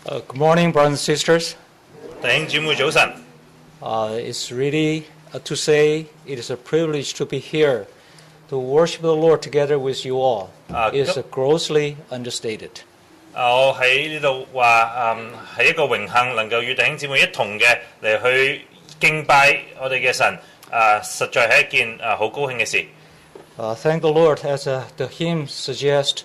Good morning, brothers and sisters. 弟兄姊妹早晨。 It's really to say it is a privilege to be here to worship the Lord together with you all. It is grossly understated. 我喺呢度話係一個榮幸，能夠與弟兄姊妹一同嘅嚟去敬拜我哋嘅神，實在係一件好高興嘅事。 Thank the Lord, as the hymn suggests,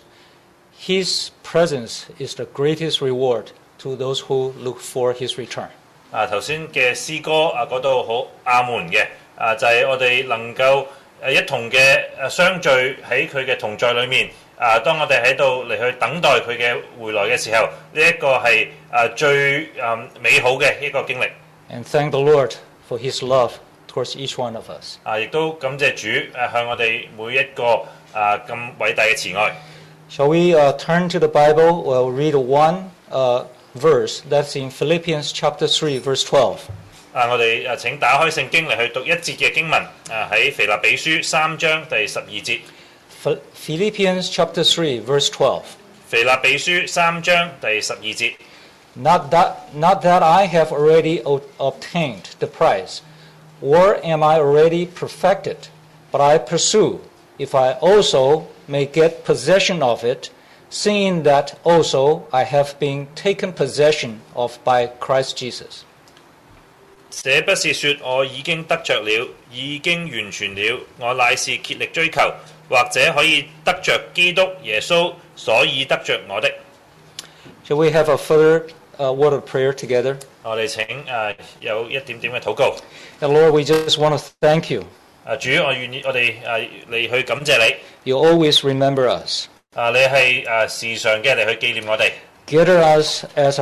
His presence is the greatest reward to those who look for His return. 頭先嘅詩歌嗰度好阿門嘅，就係我哋能夠一同嘅相聚喺佢嘅同在裏面。當我哋喺度嚟去等待佢嘅回來嘅時候，呢一個係最美好嘅一個經歷。 And thank the Lord for His love towards each one of us. 亦都感謝主向我哋每一個咁偉大嘅慈愛。 Shall we turn to the Bible? We'll read one verse that's in Philippians chapter 3, verse 12. 我哋請打開聖經嚟去讀一節嘅經文，喺腓立比書3章第12節。 Philippians chapter 3, verse 12. 腓立比書3章第12節。 Not that I have already obtained the prize, or am I already perfected, but I pursue, if I also may get possession of it, seeing that also I have been taken possession of by Christ Jesus. 這不是說我已經得着了，已經完全了，我乃是竭力追求，或者可以得着基督耶穌，所以得着我的。 Shall we have a further word of prayer together? 我哋請有一點點嘅禱告。 And Lord, we just want to thank you. 主，我願意我哋嚟去感謝你。 You always remember us. 你係時常嘅嚟去紀念我哋。 Gather us as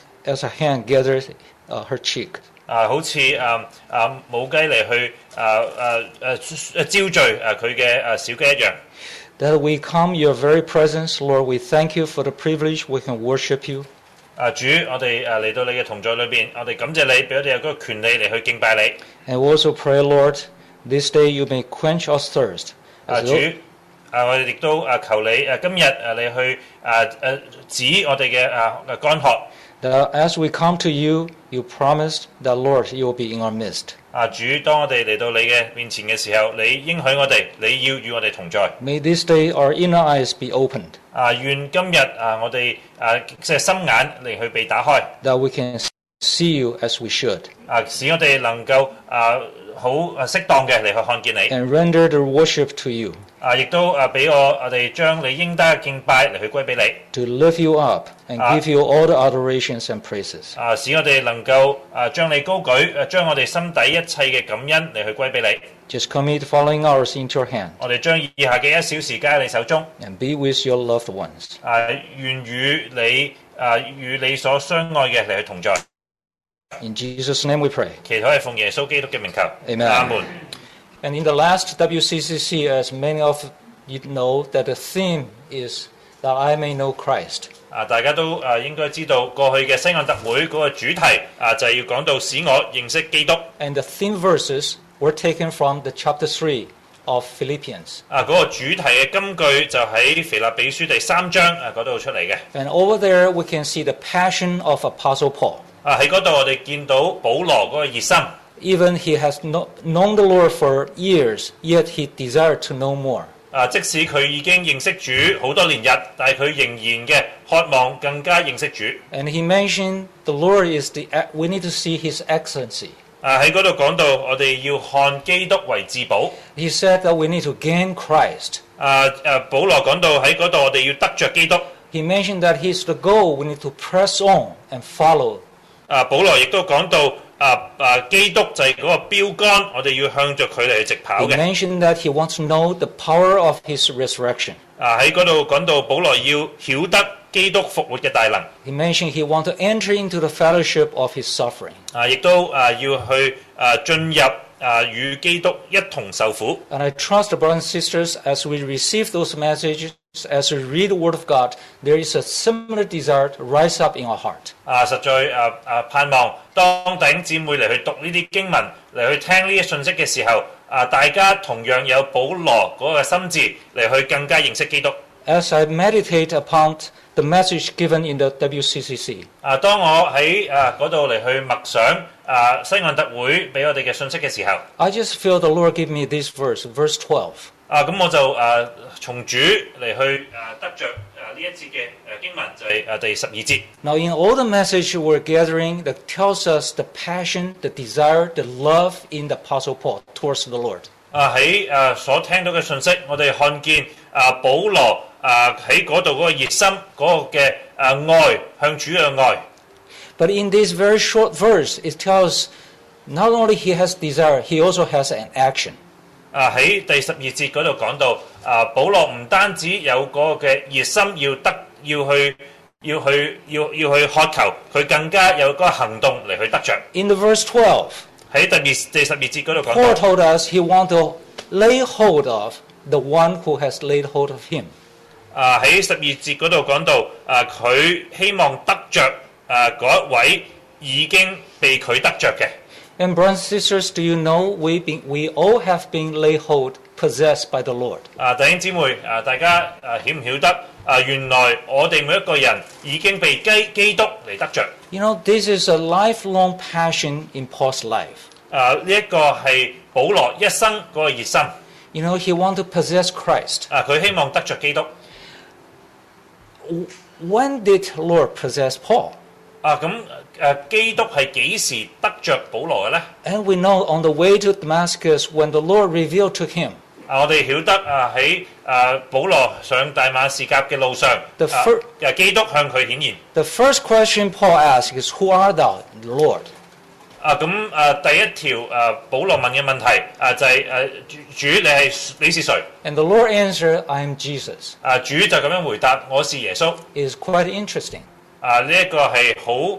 a hen gathers her cheek. 好似母雞嚟去招聚佢嘅小雞一樣。 That we come your very presence, Lord, we thank you for the privilege we can worship you. 主，我哋嚟到你嘅同在裏邊，我哋感謝你，俾我哋有嗰個權利嚟去敬拜你。 And we also pray, Lord, this day you may quench our thirst. 主，我哋亦都求你今日你去止我哋嘅乾渴。 That as we come to you, you promised that, Lord, you will be in our midst. 主，當我哋嚟到你嘅面前嘅時候，你應許我哋，你要與我哋同在。 May this day our inner eyes be opened. 願今日我哋即係心眼嚟去被打開。 That we can see you as we should. 使我哋能夠好適當嘅嚟去看見你。 And render the worship to you. 亦都俾我哋將你應得嘅敬拜嚟去歸俾你。 To lift you up and give you all the adorations and praises. 使我哋能夠將你高舉，將我哋心底一切嘅感恩嚟去歸俾你。 Just commit the following hours into your hand. 我哋將以下嘅1小時交喺你手中。 And be with your loved ones. 願與你所相愛嘅嚟去同在。 In Jesus' name we pray. 祈禱係奉耶穌基督嘅名求。 Amen. 阿門。 And in the last WCCC, as many of you know, that the theme is that I may know Christ. 大家都應該知道過去嘅西岸特會嗰個主題就係要講到使我認識基督。 And the theme verses were taken from the chapter 3 of Philippians. 嗰個主題嘅金句就喺腓立比書第3章嗰度出嚟嘅。 And over there we can see the passion of Apostle Paul. 喺嗰度我哋見到保羅嗰個熱心。 Even he has known the Lord for years, yet he desired to know more. 即使佢已經認識主好多年日，但係佢仍然嘅渴望更加認識主。 And he mentioned the Lord is we need to see His excellency. 喺嗰度講到我哋要看基督為至寶。 He said that we need to gain Christ. 保羅講到喺嗰度我哋要得着基督。 He mentioned that He's the goal. We need to press on and follow. 保羅亦都講到基督就係嗰個標杆，我哋要向着佢嚟去直跑嘅。 He mentioned that he wants to know the power of his resurrection. 喺嗰度講到保羅要曉得基督復活嘅大能。 He mentioned he wants to enter into the fellowship of his suffering. 亦都要去進入與基督一同受苦。 And I trust, brothers and sisters, as we receive those messages, as we read the Word of God, there is a similar desire to rise up in our heart. 實在盼望當弟兄姊妹嚟去讀呢啲經文，嚟去聽呢啲信息嘅時候，大家同樣有保羅嗰個心志嚟去更加認識基督。 As I meditate upon the message given in the WCCC. 當我喺嗰度嚟去默想西岸特會俾我哋嘅信息嘅時候， I just feel the Lord give me this verse 12. 咁我就從主嚟去得着呢一節嘅經文就係第12節。 Now, in all the message we're gathering that tells us the passion, the desire, the love in the Apostle Paul towards the Lord. 喺所聽到嘅信息，我哋看見保羅喺嗰度嗰個熱心嗰個嘅愛向主嘅愛。 But in this very short verse, it tells not only he has desire, he also has an action. 喺第12節嗰度講到保羅唔單止有嗰個嘅熱心要去渴求，佢更加有嗰個行動嚟去得着。 In the verse 12, 喺第12節嗰度講 Paul 到， told us he want to lay hold of the one who has laid hold of him. 喺12節嗰度講到佢希望得着嗰一位已經被佢得着嘅。 And brothers and sisters, do you know we all have been laid hold, possessed by the Lord. 弟兄姊妹大家曉唔曉得原來我哋每一個人已經被基督嚟得着。 You know, this is a lifelong passion in Paul's life. 呢一個係保羅一生嗰個熱心。 You know, he want to possess Christ. 佢希望得着基督。 When did Lord possess Paul? 基督係幾時得着保羅嘅呢？ And we know on the way to Damascus, when the Lord revealed to him, 我哋曉得喺保羅上大馬士革嘅路上，基督向佢顯現。 the first question Paul asked is, "Who art thou, Lord?" 第一條保羅問嘅問題就係主你是誰？ And the Lord answered, "I am Jesus." 主就咁樣回答：我是耶穌。 It is quite interesting. 呢一個係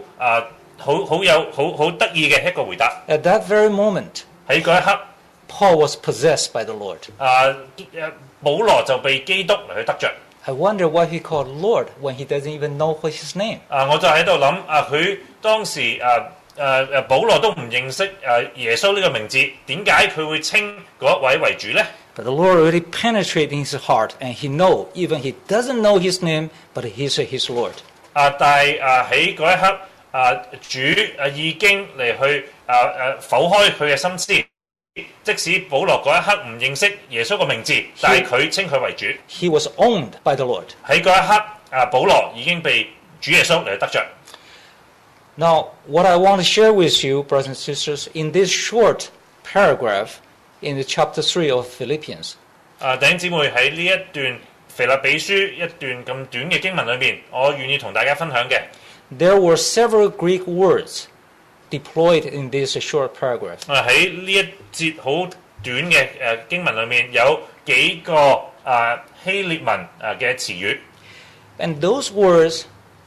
好得意嘅一個回答。 At that very moment, 喺嗰一刻， Paul was possessed by the Lord. 保羅就被基督嚟去得着。 I wonder why he called Lord when he doesn't even know what his name. 我就喺度諗佢當時保羅都唔認識耶穌呢個名字，點解佢會稱嗰一位為主呢？ But the Lord already penetrated his heart, and he know, even he doesn't know his name, but he's his Lord. 但係喺嗰一刻，主已經嚟去剖開佢嘅心思。即使保羅嗰一刻唔認識耶穌個名字，但係佢稱佢為主。 He was owned by the Lord. 喺嗰一刻，保羅已經被主耶穌嚟得着。 Now, what I want to share with you, brothers and sisters, in this short paragraph in the chapter 3 of Philippians, 弟兄姊妹喺呢一段腓立比書一段咁短嘅經文裏面，我願意同大家分享嘅。 there were several Greek words deployed in this short paragraph. 喺呢一節好短嘅經文裏面，有幾個希臘文嘅詞語。 And those words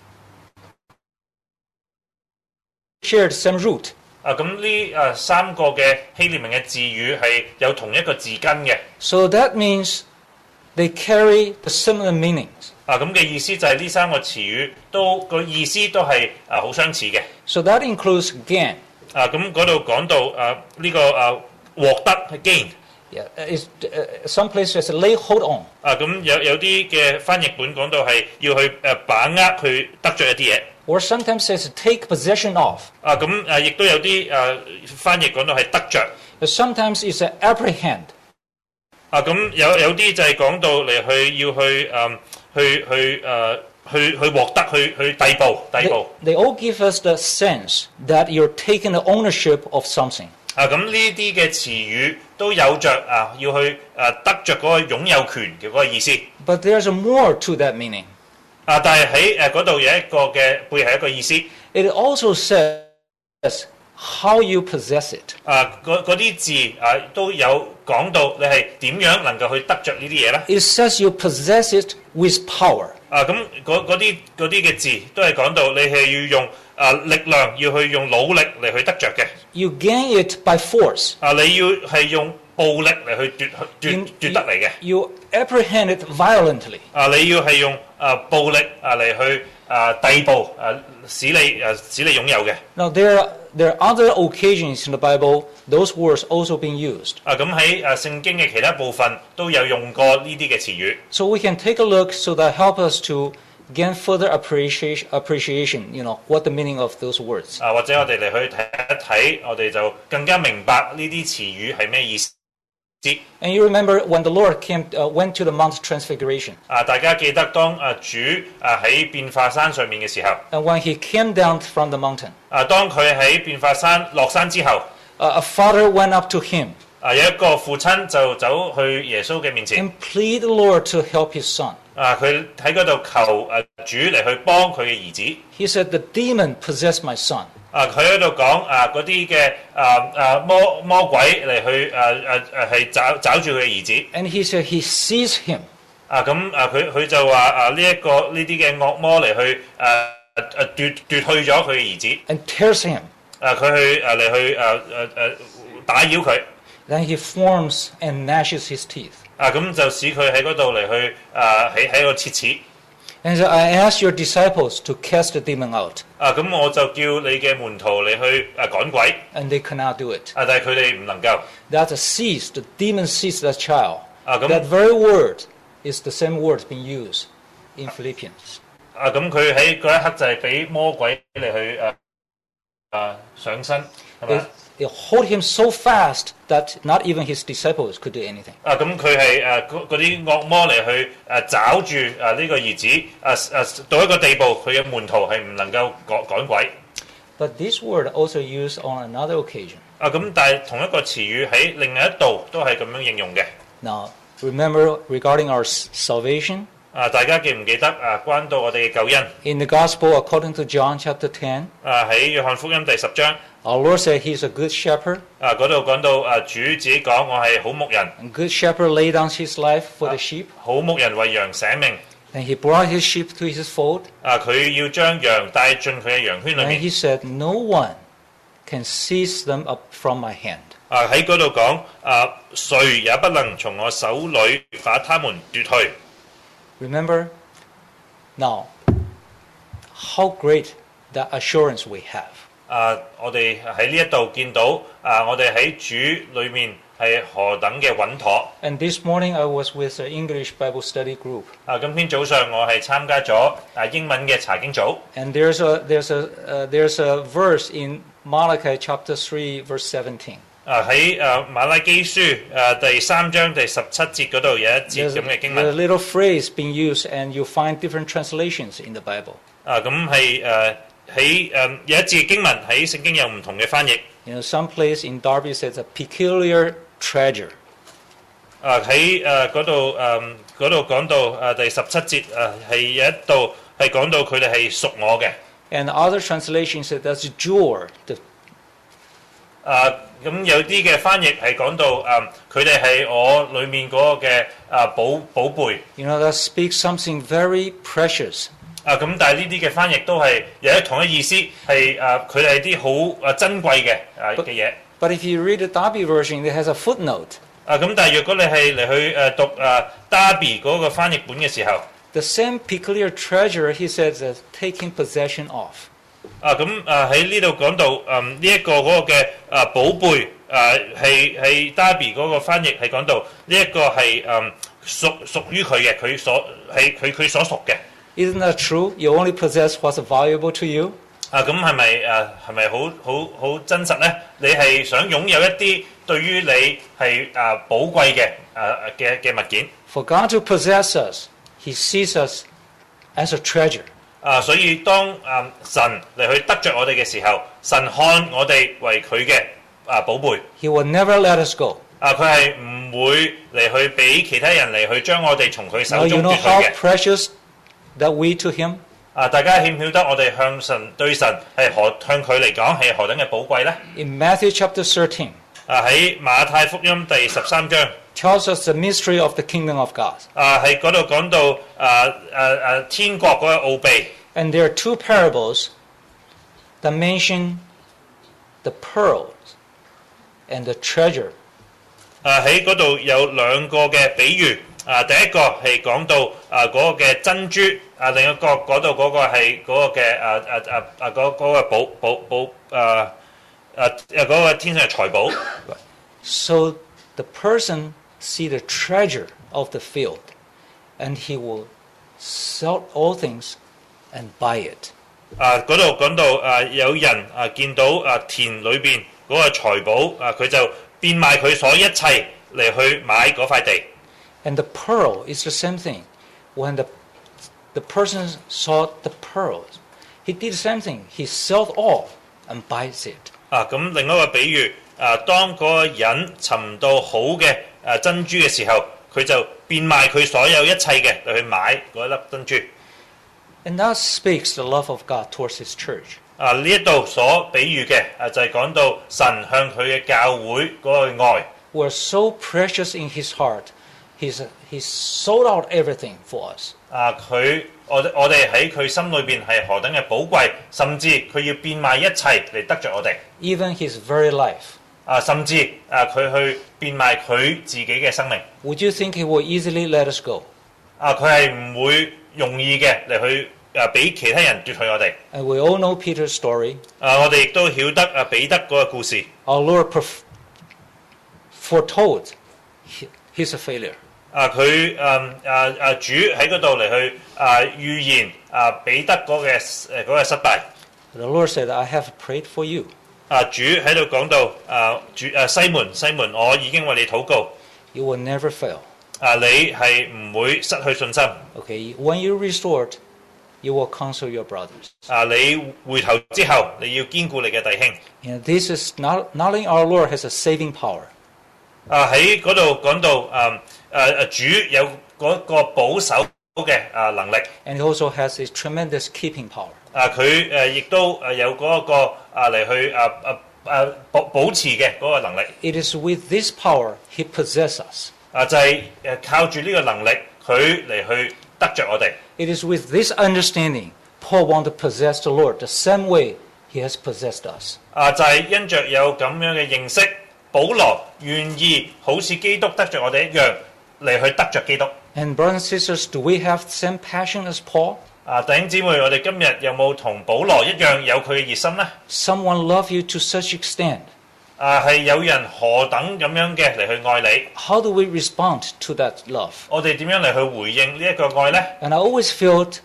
shared some root. 咁呢三個嘅希臘文嘅字語係有同一個字根嘅。 So that means they carry the similar meanings. 咁嘅意思就係呢三個詞語都個意思都係好相似嘅。 So that includes gain. 咁嗰度講到呢個獲得 gain。 Yeah, some places lay hold on. 咁有啲嘅翻譯本講到係要去把握去得着一啲嘢。 Or sometimes says take possession of. 咁亦都有啲翻譯講到係得着。 Sometimes it's apprehend. 咁有啲就係講到嚟去要去獲得去逮捕。 They all give us the sense that you're taking the ownership of something. 咁呢啲嘅詞語都有着要去得着嗰個擁有權嘅嗰個意思。 But there's more to that meaning. 但係喺嗰度有一個嘅背後一個意思。 It also says how you possess it. 嗰啲字都有講到你係點樣能夠去得着呢啲嘢咧？ It says you possess it with power. 咁嗰啲嘅字都係講到你係要用力量，要去用努力嚟去得着嘅。 You gain it by force. 你要係用暴力嚟去奪得嚟嘅。 You apprehend it violently. 你要係用暴力嚟去逮捕使你擁有嘅。 Now there are other occasions in the Bible those words also being used. 咁喺聖經嘅其他部分都有用過呢啲嘅詞語。 So we can take a look so that help us to gain further appreciation, what the meaning of those words. 或者我哋嚟去睇一睇，我哋就更加明白呢啲詞語係咩意思。 And you remember when the Lord went to the Mount Transfiguration. 大家記得當主喺變化山上面嘅時候， And when he came down from the mountain, 當佢喺變化山落山之後， a father went up to him 有一個父親就走去耶穌嘅面前， and plead the Lord to help his son. 佢喺嗰度求主嚟去幫佢嘅兒子。 He said, "The demon possessed my son." 佢喺度講嗰啲嘅魔鬼嚟去係找住佢嘅兒子。 And he said he seized him 佢就話呢啲嘅惡魔嚟去奪去咗佢嘅兒子。 and tears him. 佢去嚟去打擾佢。 Then he forms and gnashes his teeth. 咁就使佢喺嗰度嚟去喺度切齒。 And so I asked your disciples to cast the demon out, 咁我就叫你嘅門徒嚟去趕鬼。 and they cannot do it. 但係佢哋唔能夠。 That's a seize. The demon seized that child. 咁 That very word is the same word being used in Philippians. 咁佢喺嗰一刻就係俾魔鬼嚟去上身，係嘛？ It hold him so fast that not even his disciples could do anything. 咁佢係嗰啲惡魔嚟去找住呢個兒子到一個地步，佢嘅門徒係唔能夠趕鬼。 But this word also used on another occasion. 咁但係同一個詞語喺另外一度都係咁樣應用嘅。 Now, remember regarding our salvation, 大家記唔記得關到我哋嘅救恩？ in the Gospel according to John chapter 10, 喺約翰福音第10章， our Lord said he's a good shepherd, 嗰度講到主自己講我係好牧人， and good shepherd laid down his life for the sheep, 好牧人為羊捨命。 and he brought his sheep to his fold, 佢要將羊帶進佢嘅羊圈裏 and 面。 he said, no one can seize them up from my hand. 喺嗰度講誰也不能從我手裏把他們奪去。 Remember? Now, how great that assurance we have. 我哋喺呢一度見到我哋喺主裏面係何等嘅穩妥。 And this morning I was with an English Bible study group. 今天早上我係參加咗英文嘅查經組。 And there's a verse in Malachi chapter 3 verse 17. 喺馬拉基書第3章第17節嗰度有一節 There's 咁嘅經 a 文。 little phrase being used, and you find different translations in the Bible. 咁係喺有一節經文喺聖經有唔同嘅翻譯。 Some place in Darby says a peculiar treasure. 喺嗰度講到第17節係有一度係講到佢哋係屬我嘅。 And other translations say that's jewel. 咁有啲嘅翻譯係講到佢哋係我裏面嗰個嘅寶貝。 That speaks something very precious. 咁但係呢啲嘅翻譯都係有同一意思，係佢哋係啲好珍貴嘅嘢。 But if you read the Darby version, it has a footnote. 咁但係若果你係嚟去讀Darby 嗰個翻譯本嘅時候， The same peculiar treasure, he says, is taking possession of. 咁喺呢度講到呢一個嗰個嘅寶貝係 Darby 嗰個翻譯係講到呢一個係屬於佢嘅，佢所屬嘅。 Isn't that true? You only possess what's valuable to you. 咁係咪好真實咧？你係想擁有一啲對於你係寶貴嘅物件。 For God to possess us, He sees us as a treasure. 所以當神嚟去得着我哋嘅時候，神看我哋為佢嘅寶貝。 He will never let us go. 佢係唔會嚟去俾其他人嚟去將我哋從佢手 Now 中 you 奪 know 去 how 嘅。 precious that we to Him. 大家曉唔曉得我哋對神係向佢嚟講係何等嘅寶貴咧？ In Matthew chapter 13, 喺馬太福音第13章。 tells us the mystery of the kingdom of God. 喺嗰度講到天國嗰個奧秘。 And there are two parables that mention the pearls and the treasure. 喺嗰度有兩個嘅比喻。第一個係講到嗰個嘅珍珠，另一個嗰度嗰個係嗰個嘅嗰個嗰個天上嘅財寶。 So the person see the treasure of the field, and he will sell all things and buy it. 嗰度講到有人見到田裏邊嗰個財寶佢就變賣佢所一切嚟去買嗰塊地。 And the pearl is the same thing. When the person saw the pearls, he did the same thing. He sold all and buys it. 咁另一個比喻當嗰個人尋到好嘅珍珠嘅時候，佢就變賣佢所有一切嘅嚟去買嗰粒珍珠。 And that speaks the love of God towards His church. 呢一度所比喻嘅就係講到神向佢嘅教會嗰個愛。 We're so precious in His heart. He sold out everything for us. 我哋喺佢心裏邊係何等嘅寶貴，甚至佢要變賣一切嚟得着我哋。 Even His very life. 甚至佢去變賣佢自己嘅生命。 Would you think He will easily let us go? 佢係唔會容易嘅嚟去俾其他人奪去我哋。 And we all know Peter's story. 我哋亦都曉得彼得嗰個故事。 Our Lord foretold He's a failure. 佢主喺嗰度嚟去預言彼得嗰個失敗。 The Lord said, "I have prayed for you." 主喺度講到西門，我已經為你禱告。 You will never fail. 你係唔會失去信心。 Okay, when you're restored, you will counsel your brothers. 你回頭之後，你要堅固你嘅弟兄。 And this is not only our Lord has a saving power. 喺嗰度講到主有嗰個保守嘅能力。 And He also has a tremendous keeping power. 佢亦都有嗰個嚟去保持嘅嗰個能力。 It is with this power He possesses us. 就係靠住呢個能力，佢嚟去得着我哋。 It is with this understanding Paul wanted to possess the Lord the same way He has possessed us. 就係因着有咁樣嘅認識，保羅願意好似基督得着我哋一樣嚟去得着基督。 And brothers and sisters, do we have the same passion as Paul? 弟兄姊妹，我哋今日有冇同保羅一樣有佢嘅熱心呢？ Someone love you to such extent. 係有人何等咁樣嘅嚟去愛你？ How do we respond to that love? 我哋點樣嚟去回應呢一個愛呢？ And I always felt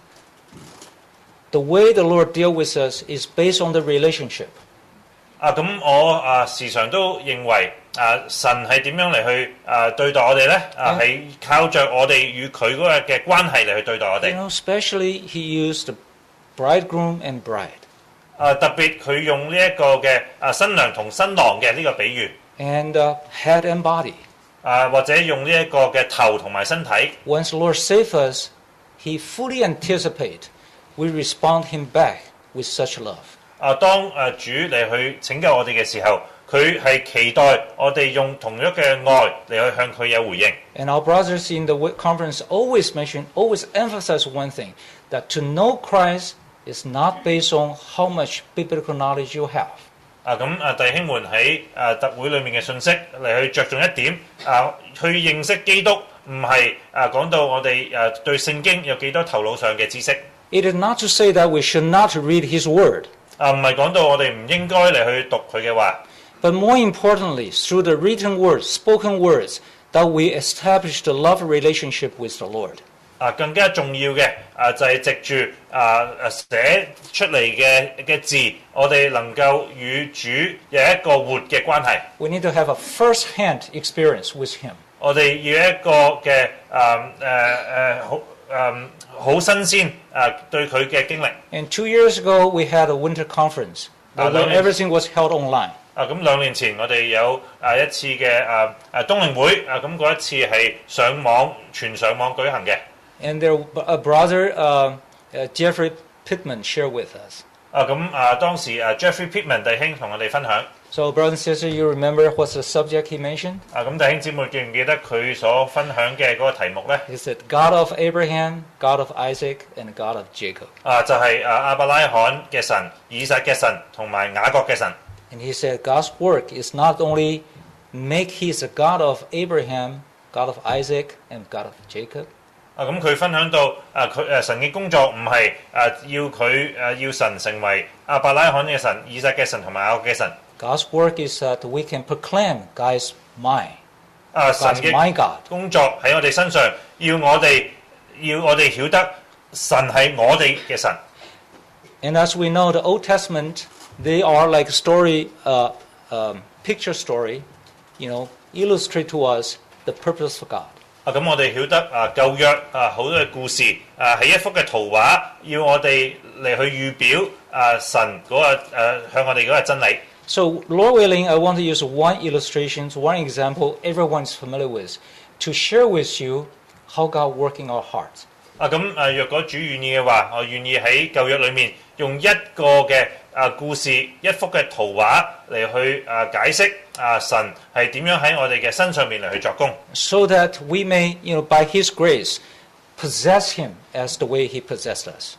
the way the Lord deals with us is based on the relationship. 咁我時常都認為神係點樣嚟去對待我哋呢？係靠着我哋與佢嗰個嘅關係嚟去對待我哋。 Especially He used the bridegroom and bride. 特別佢用呢一個嘅新娘同新郎嘅呢個比喻。 And head and body. 或者用呢一個嘅頭同埋身體。 Once the Lord saves us, He fully anticipates we respond Him back with such love. 當主嚟去拯救我哋嘅時候，佢係期待我哋用同樣嘅愛嚟去向佢有回應。 And our brothers in the conference always emphasize one thing, that to know Christ is not based on how much biblical knowledge you have. 弟兄們喺特會裏面嘅信息嚟去着重一點，去認識基督唔係講到我哋對聖經有幾多頭腦上嘅知識。 It is not to say that we should not read His word. 唔係講到我哋唔應該嚟去讀佢嘅話。 But more importantly, through the written words, spoken words, that we establish the love relationship with the Lord. 更加重要嘅就係藉住寫出嚟嘅字，我哋能夠與主有一個活嘅關係。 We need to have a first-hand experience with Him. 我哋要一個嘅好新鮮對佢嘅經歷。 And 2 years ago, we had a winter conference, but everything was held online. 咁2年前我哋有一次嘅冬令會，咁嗰一次係全上網舉行嘅。 And their brother Jeffrey Pittman shared with us. 當時Jeffrey Pittman 弟兄同我哋分享。 So, brothers and sisters, you remember what's the subject he mentioned? 咁弟兄姊妹記唔記得佢所分享嘅嗰個題目呢？ He said, God of Abraham, God of Isaac, and God of Jacob. 就係亞伯拉罕嘅神、以撒嘅神同埋雅各嘅神。 And he said, God's work is not only make He a God of Abraham, God of Isaac, and God of Jacob. 咁佢分享到佢神嘅工作唔係要神成為亞伯拉罕嘅神、以撒嘅神同埋雅各嘅神。 God's work is that we can proclaim God's mine. 神嘅工作喺我哋身上，要我哋曉得神係我哋嘅神。 And as we know, the Old Testament, they are like a story, picture story, illustrate to us the purpose of God. 咁我哋曉得舊約好多嘅故事係一幅嘅圖畫，要我哋嚟去預表神嗰向我哋嗰個真理。 So, Lord willing, I want to use one illustration, one example everyone is familiar with, to share with you how God works in our hearts. 咁若果主願意嘅話，我願意喺舊約裏面用一個嘅故事、一幅嘅圖畫嚟去解釋神係點樣喺我哋嘅身上面嚟去作工。 So that we may, by His grace, possess Him as the way He possessed us.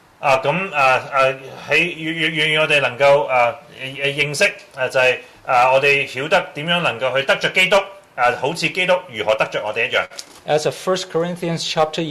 願意我哋能夠認識就係我哋曉得點樣能夠去得着基督，好似基督如何得着我哋一樣。 As 1 Corinthians chapter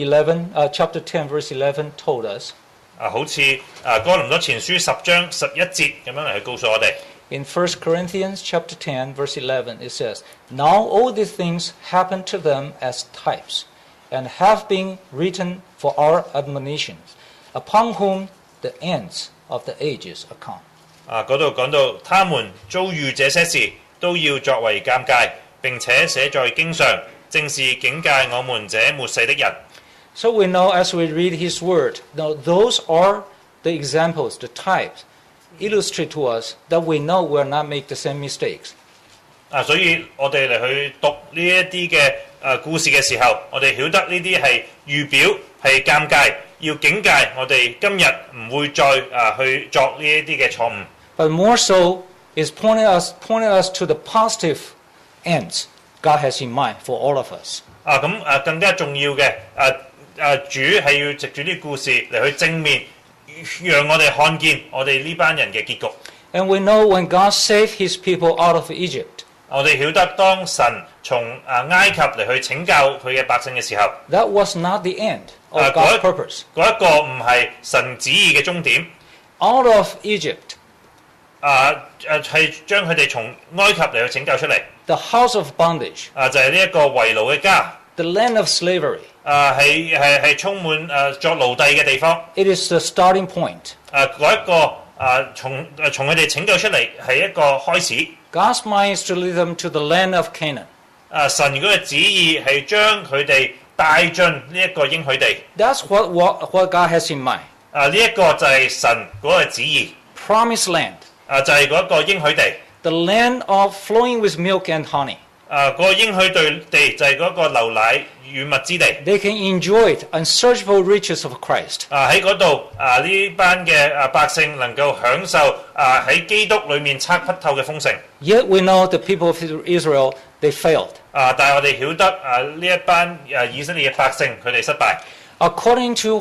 10, verse 11 told us. 好似哥林多前書10章11節咁樣嚟去告訴我哋。 In 1 Corinthians chapter 10, verse 11, it says, Now all these things happen to them as types, and have been written for our admonitions, upon whom the ends of the ages are come. 嗰度講到，他們遭遇這些事，都要作為鑑戒，並且寫在經上，正是警戒我們這末世的人。 So we know as we read His Word, now those are the examples, the types, illustrate to us that we know we will not make the same mistakes. 所以我哋嚟去讀呢一啲嘅故事嘅時候，我哋曉得呢啲係預表，係鑑戒，要警戒我哋今日唔會再去作呢一啲嘅錯誤。 But more so is pointing us to the positive ends God has in mind for all of us. 更加重要嘅主係要藉住啲故事嚟去正面，讓我哋看見我哋呢班人嘅結局。 And we know when God saved His people out of Egypt, 我哋曉得當神從埃及嚟去拯救佢嘅百姓嘅時候， that was not the end of God's purpose. 嗰一個唔係神旨意嘅終點。 Out of Egypt, 係將佢哋從埃及嚟去拯救出嚟。 the house of bondage, 就係呢一個為奴嘅家。 the land of slavery, 係充滿作奴隸嘅地方。 it is the starting point. 嗰一個從佢哋拯救出嚟係一個開始。 God's mind is to lead them to the land of Canaan. 神嗰個旨意係將佢哋帶進呢一個應許地。 That's what God has in mind. 呢一個就係神嗰個旨意。 Promised land. 就係嗰一個應許地。 The land of flowing with milk and honey. 嗰個應許地就係嗰個流奶與蜜之地。 They can enjoy it, unsearchable riches of Christ. 喺嗰度呢班嘅百姓能夠享受喺基督裏面測不透嘅豐盛。 Yet we know the people of Israel, they failed. 但係我哋曉得呢一班以色列嘅百姓佢哋失敗。 According to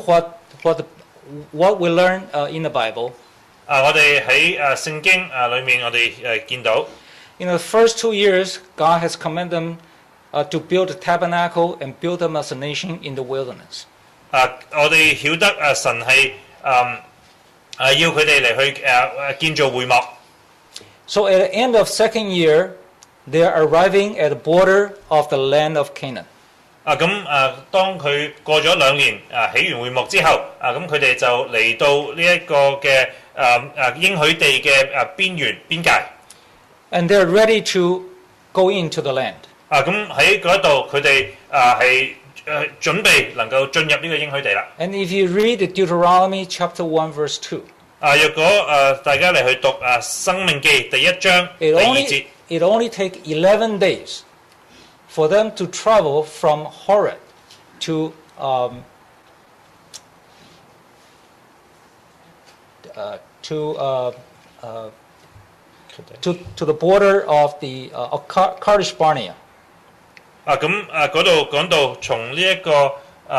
what we learn in the Bible, 我哋喺聖經裏面我哋見到。 In the first 2 years, God has commanded them to build a tabernacle and build them as a nation in the wilderness. 我哋曉得神係要佢哋嚟去建造會幕。 So at the end of second year, they are arriving at the border of the land of Canaan. 當佢過咗2年起完會幕之後，咁佢哋就嚟到呢一個嘅應許地嘅邊界。 And they're ready to go into the land. 咁喺嗰度佢哋係準備能夠進入呢個應許地啦。 And if you read Deuteronomy chapter 1 verse 2, 若果大家嚟去讀申命記第1章第2節， it only takes 11 days for them to travel from Horeb to the border of the Kadesh Barnea. 嗰度講到從呢一個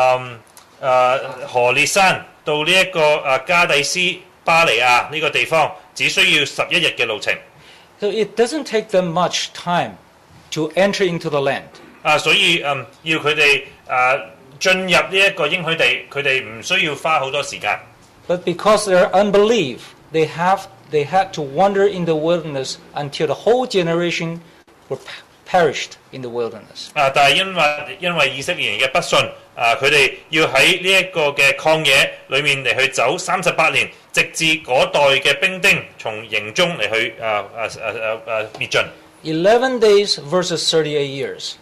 何烈山到呢一個加底斯巴尼亞呢個地方，只需要11日嘅路程。 So it doesn't take them much time to enter into the land. 所以要佢哋進入呢一個應許地，佢哋唔需要花好多時間。 But because of their unbelief, they had to wander in the wilderness until the whole generation were perished in the wilderness. 但係因為以色列人嘅不信，佢哋要喺呢一個嘅曠野裏面嚟去走38年， 直至嗰代嘅兵丁從營中嚟去滅盡。 11 days versus 38 years.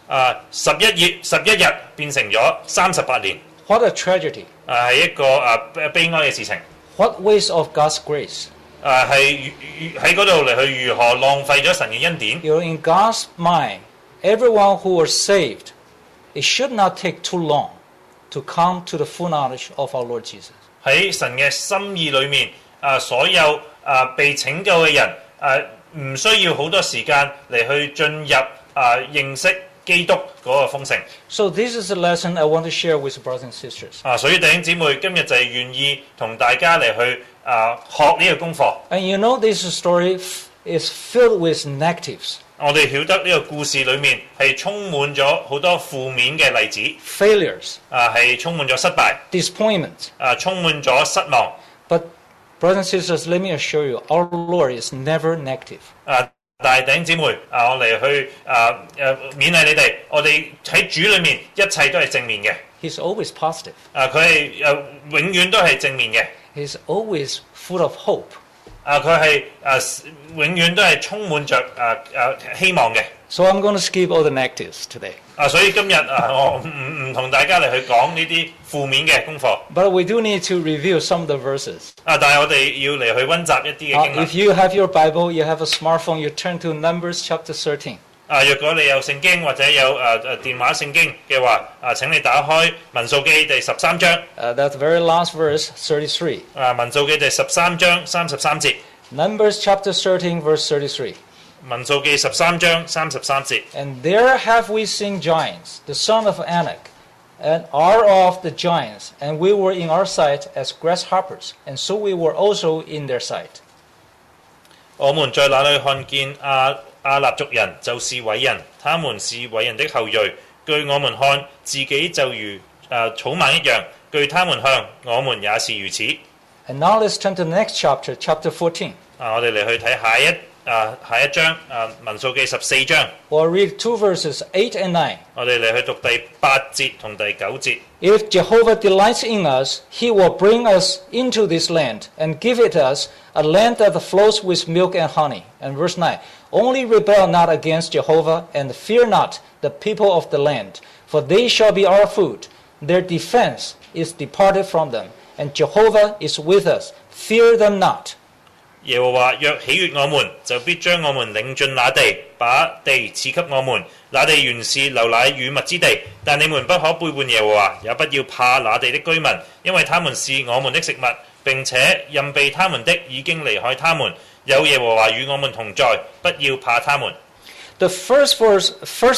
11日變成咗38年。 What a tragedy. 係一個悲哀嘅事情。 What waste of God's grace. 係喺嗰度嚟去如何浪費咗神嘅恩典。 You know, in God's mind, everyone who was saved, it should not take too long to come to the full knowledge of our Lord Jesus. 喺神嘅心意裏面，所有被拯救嘅人，唔需要好多時間嚟去進入認識基督嗰個豐盛。 So this is a lesson I want to share with brothers and sisters. 所以弟兄姊妹今日就係願意同大家嚟去學呢個功課。 And you know this story is filled with negatives. 我哋曉得呢個故事裏面係充滿咗好多負面嘅例子。 Failures. 係充滿咗失敗。 Disappointment. 充滿咗失望。 But brothers and sisters, let me assure you, our Lord is never negative. 但係弟兄姊妹，我嚟去勉勵你哋，我哋喺主裏面一切都係正面嘅。 He's always positive. 佢係永遠都係正面嘅。 He's always full of hope. 佢係永遠都係充滿着希望嘅。 So I'm going to skip all the negatives today. 所以今日我唔同大家嚟去講呢啲負面嘅功課。 But we do need to review some of the verses. 但係我哋要嚟去溫習一啲嘅經文。 If you have your Bible, you have a smartphone, you turn to Numbers chapter 13. 若果你有聖經或者有電話聖經嘅話，請你打開民數記第13章。 That's the very last verse, 33. 民數記第13章33節。 Numbers chapter 13, verse 33. 民數記13章33節。 And there have we seen giants, the son of Anak, and are of the giants, and we were in our sight as grasshoppers, and so we were also in their sight. 我們在那裏看見亞納族人，就是偉人，他們是偉人的後裔。據我們看，自己就如草蜢一樣；據他們向，我們也是如此。 And now let's turn to the next chapter, chapter 14. 我哋嚟去睇下一章，民數記14章。 We'll read two verses, 8 and 9. 我哋嚟去讀第8節同第9節。 If Jehovah delights in us, he will bring us into this land and give it us, a land that flows with milk and honey. And verse 9, only rebel not against Jehovah, and fear not the people of the land, for they shall be our food. Their defense is departed from them, and Jehovah is with us. Fear them not. 耶和華若喜悅我們，就必將我們領進那地，把地賜給我們。那地原是流奶與蜜之地，但你們不可背叛耶和華，也不要怕那地的居民，因為他們是我們的食物，並且任備他們的已經離開他們。有耶和華與我們同在，不要怕他們。 The first verse,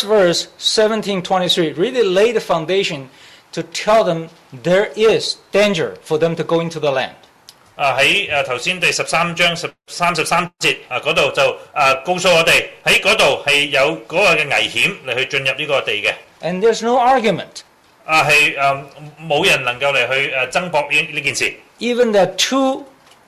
17:23, really laid the foundation to tell them there is danger for them to go into the land. 喺頭先第13章33節嗰度就告訴我哋喺嗰度係有嗰個嘅危險嚟去進入呢個地嘅。 And there's no argument. 係冇人能夠嚟去爭駁呢件事。 Even the two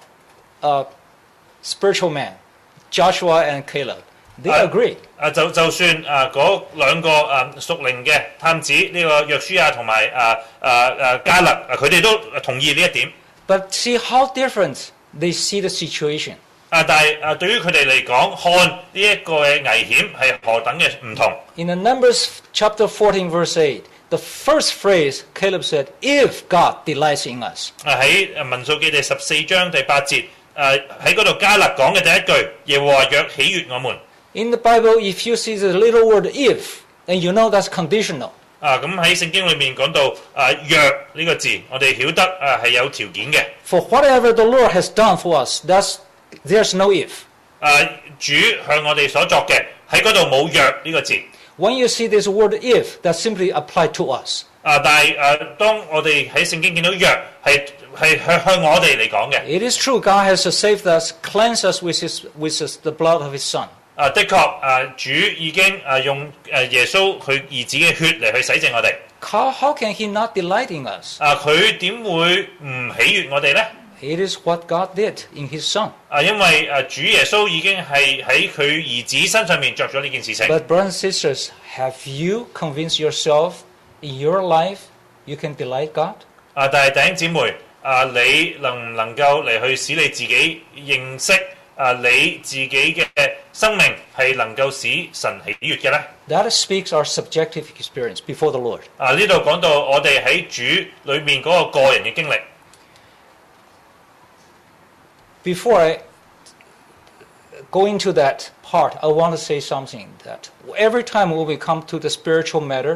spiritual men, Joshua and Caleb, they agree. 就算嗰兩個屬靈嘅探子呢個約書亞同埋迦勒，佢哋都同意呢一點。 But see how different they see the situation. 但係對於佢哋嚟講，看呢一個嘅危險係何等嘅唔同。 In the Numbers chapter 14, verse 8, the first phrase Caleb said, "If God delights in us." 喺民數記第14章第8節，喺嗰度迦勒講嘅第一句，耶和華若喜悅我們。 In the Bible, if you see the little word "if", then you know that's conditional. 咁喺聖經裏面講到若呢個字，我哋曉得係有條件嘅。 For whatever the Lord has done for us, there's no if. 主向我哋所作嘅喺嗰度冇若呢個字。 When you see this word "if", that simply applied to us. 但係當我哋喺聖經見到若係向我哋嚟講嘅。 It is true, God has saved us, cleansed us with the blood of His Son. 的確主已經用耶穌佢兒子嘅血嚟去洗淨我哋。 How can He not delight in us? 佢點會唔喜悅我哋呢？ It is what God did in His Son. 因為主耶穌已經係喺佢兒子身上面作咗呢件事情。 But brothers and sisters, have you convinced yourself in your life you can delight God? 但係弟兄姊妹， 你能唔能夠嚟去使你自己認識你自己嘅生命係能夠使神喜悅嘅呢？ That speaks our subjective experience before the Lord. 呢度講到我哋喺主裏面嗰個個人嘅經歷。 Before I go into that part, I want to say something that every time when we come to the spiritual matter,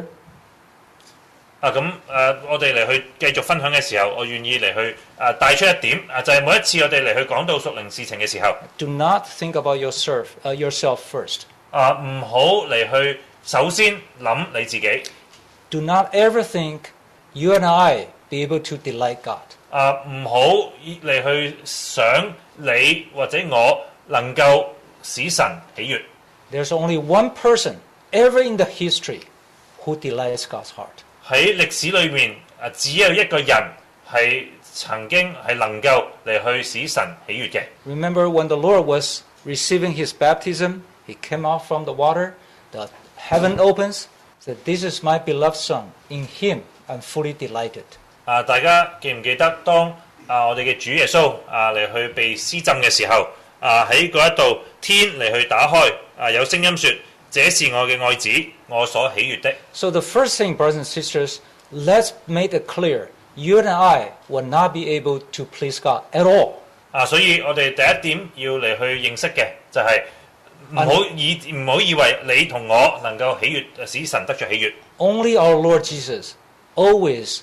我哋嚟去繼續分享嘅時候，我願意嚟去帶出一點就係每一次我哋嚟去講到屬靈事情嘅時候， do not think about yourself first. 唔好嚟去首先諗你自己。 Do not ever think you and I be able to delight God. 唔好嚟去想你或者我能夠使神喜悅。 There's only one person ever in the history who delights God's heart. 喺歷史裏面只有一個人係曾經係能夠嚟去使神喜悅嘅。 Remember when the Lord was receiving his baptism, he came out from the water, the heaven opens, said, "This is my beloved Son. In him I'm fully delighted." 大家記唔記得當我哋嘅主耶穌嚟去被施浸嘅時候，喺嗰一度天嚟去打開，有聲音說：這是我嘅愛子，我所喜悅的。 So the first thing, brothers and sisters, let's make it clear, you and I will not be able to please God at all. 所以我哋第一點要嚟去認識嘅就係唔好以為你同我能夠喜悅使神得着喜悅。 Only our Lord Jesus always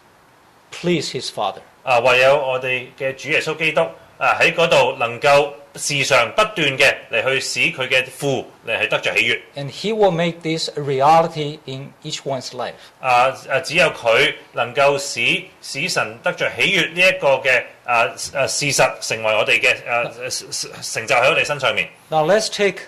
pleased his Father. 唯有我哋嘅主耶穌基督喺嗰度能夠時常不斷嘅嚟去使佢嘅父嚟去得着喜悅。 And he will make this a reality in each one's life. 只有佢能夠使神得着喜悅呢一個嘅事實成為我哋嘅成就喺我哋身上面。 Now let's take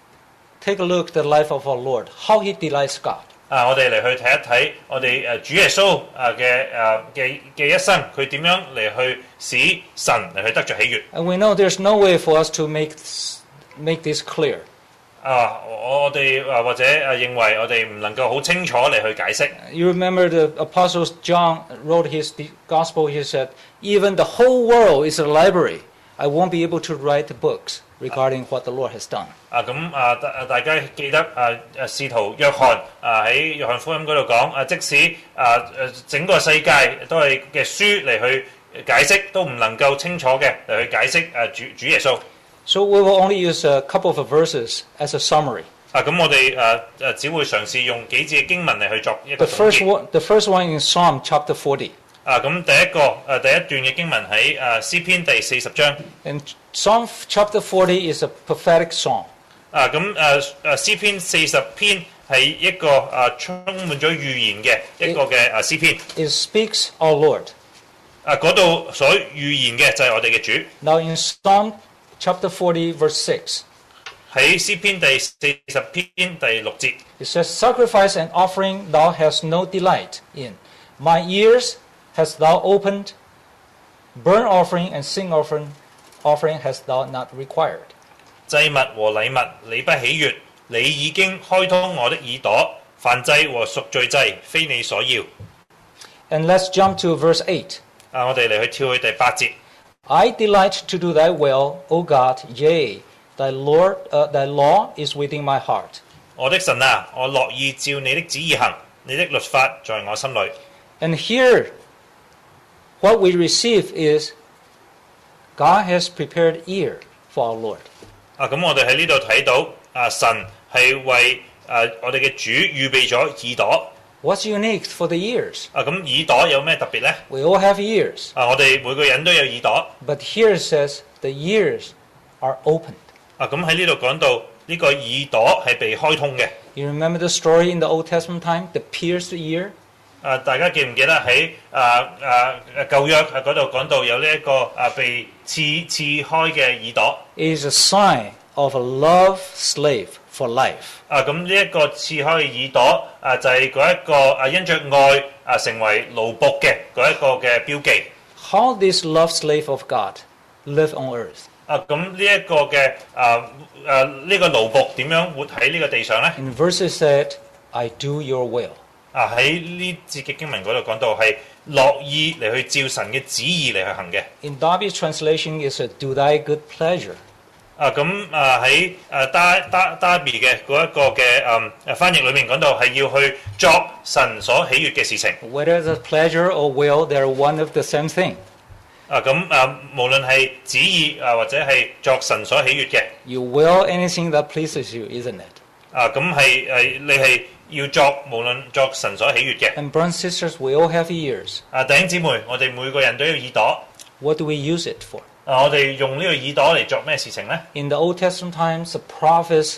a look at the life of our Lord, how he delights God. 我哋嚟去睇一睇我哋主耶穌嘅一生，佢點樣嚟去使神嚟去得着喜悅。 And we know there's no way for us to make this clear. 我哋或者認為我哋唔能夠好清楚嚟去解釋。 You remember the Apostle John wrote his gospel, he said, "Even the whole world is a library. I won't be able to write books regarding what the Lord has done." 大家記得使徒約翰喺約翰福音嗰度講即使整個世界都係嘅書嚟去解釋，都唔能夠清楚嘅嚟去解釋主耶穌。 So we will only use a couple of verses as a summary. 咁我哋只會嘗試用幾節嘅經文嚟去作一個 The 總結。 first one in Psalm chapter 40. 咁第一段嘅經文喺詩篇第40章。 And Psalm chapter 40 is a prophetic song. 詩篇40篇係一個充滿咗預言嘅一個嘅詩篇。 It speaks our Lord. 嗰度所預言嘅就係我哋嘅主。 Now in Psalm chapter 40 verse 6. 喺詩篇第40篇第6節。 It says, "Sacrifice and offering thou hast no delight in. My ears hast thou opened. Burnt offering and sin offering hast thou not required." 祭物和禮物你不喜悅，你已經開通我的耳朵，燔祭和贖罪祭非你所要。 And let's jump to verse 8. 我哋嚟去跳去第8節。 I delight to do thy will, O God, yea, thy law is within my heart. 我的神啊，我樂意照你的旨意行，你的律法在我心裏。 And here, what we receive is God has prepared ear for our Lord. 咁我哋喺呢度睇到神係為我哋嘅主預備咗耳朵。 What's unique for the ears? 咁耳朵有咩特別呢？ We all have ears. 我哋每個人都有耳朵。 But here it says the ears are opened. 咁喺呢度講到呢個耳朵係被開通嘅。 You remember the story in the Old Testament time, the pierced ear? 大家記唔記得喺舊約嗰度講到有呢一個被刺開嘅耳朵？ It is a sign of a love slave for life. 咁呢一個刺開嘅耳朵就係嗰一個因着愛成為奴僕嘅嗰一個嘅標記。 How this love slave of God live on earth? 咁呢一個嘅呢個奴僕點樣活喺呢個地上咧？ In verses said, "I do your will." 喺呢節嘅經文嗰度講到係樂意嚟去照神嘅旨意嚟去行嘅。 In Darby's translation, it's a do thy good pleasure. 喺Darby 嘅嗰一個嘅翻譯裏面講到係要去作神所喜悅嘅事情。 Whether it's pleasure or will, they're one of the same thing. 無論係旨意或者係作神所喜悅嘅。 You will anything that pleases you, isn't it? 你係要作無論作神所喜悅嘅。 And brothers and sisters, we all have ears. 弟兄姊妹，我哋每個人都有耳朵。 What do we use it for? 我哋用呢個耳朵嚟作咩事情呢？ In the Old Testament times, the prophets,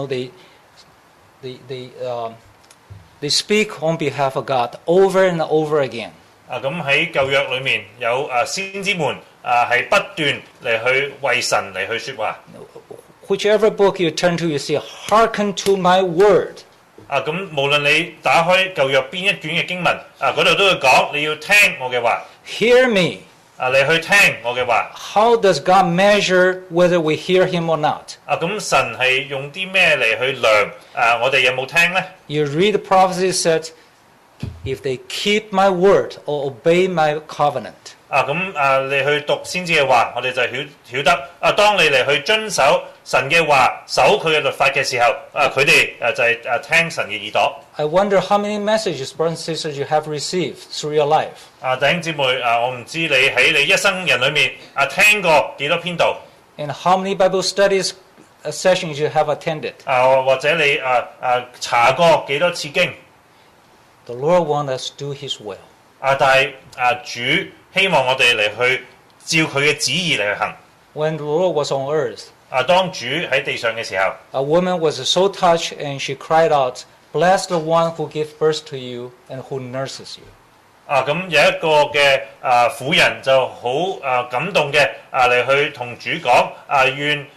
they speak on behalf of God over and over again. 喺舊約裏面有先知們係不斷嚟去為神嚟去説話。 Whichever book you turn to, you see, hearken to my word. 無論你打開舊約邊一卷嘅經文嗰度都會講你要聽我嘅話。 Hear me. 你去聽我嘅話。 How does God measure whether we hear him or not? 神係用啲咩嚟去量我哋有冇聽呢？ You read the prophecy said, if they keep my word or obey my covenant. 你去讀先知嘅話，我哋就曉得當你嚟去遵守神嘅話，守佢嘅律法嘅時候，佢哋就係聽神嘅耳朵。 I wonder how many messages, brothers and sisters, you have received through your life. 弟兄姊妹我唔知你喺你一生人裏面聽過幾多篇道， And how many Bible studies sessions you have attended. 或者你查過幾多次經。 The Lord wants us to do his will. 但係主希望我哋嚟去照佢嘅旨意嚟去行。 When the Lord was on earth, 當主喺地上嘅時候， a woman was so touched and she cried out, "Bless the one who gives birth to you and who nurses you." 咁有一個嘅婦人就好感動嘅嚟去同主講願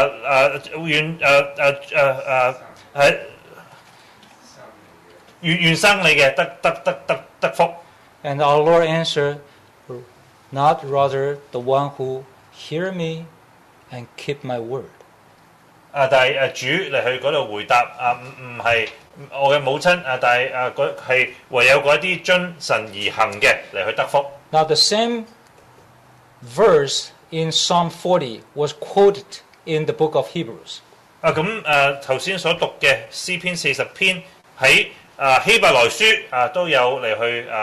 願生你嘅得福。 And our Lord answered, "Not rather the one who hear me and keep my word." 但係主嚟去嗰度回答唔係我嘅母親但係係唯有嗰啲遵神而行嘅嚟去得福。 Now the same verse in Psalm 40 was quoted in the book of Hebrews. 頭先所讀嘅詩篇40篇喺希伯來書都有嚟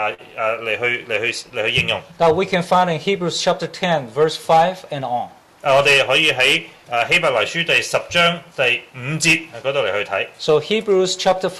去應用。 That we can find in Hebrews chapter 10, verse 5 and on. 我哋可以喺希伯來書第10章第5節嗰度嚟去睇。 So Hebrews chapter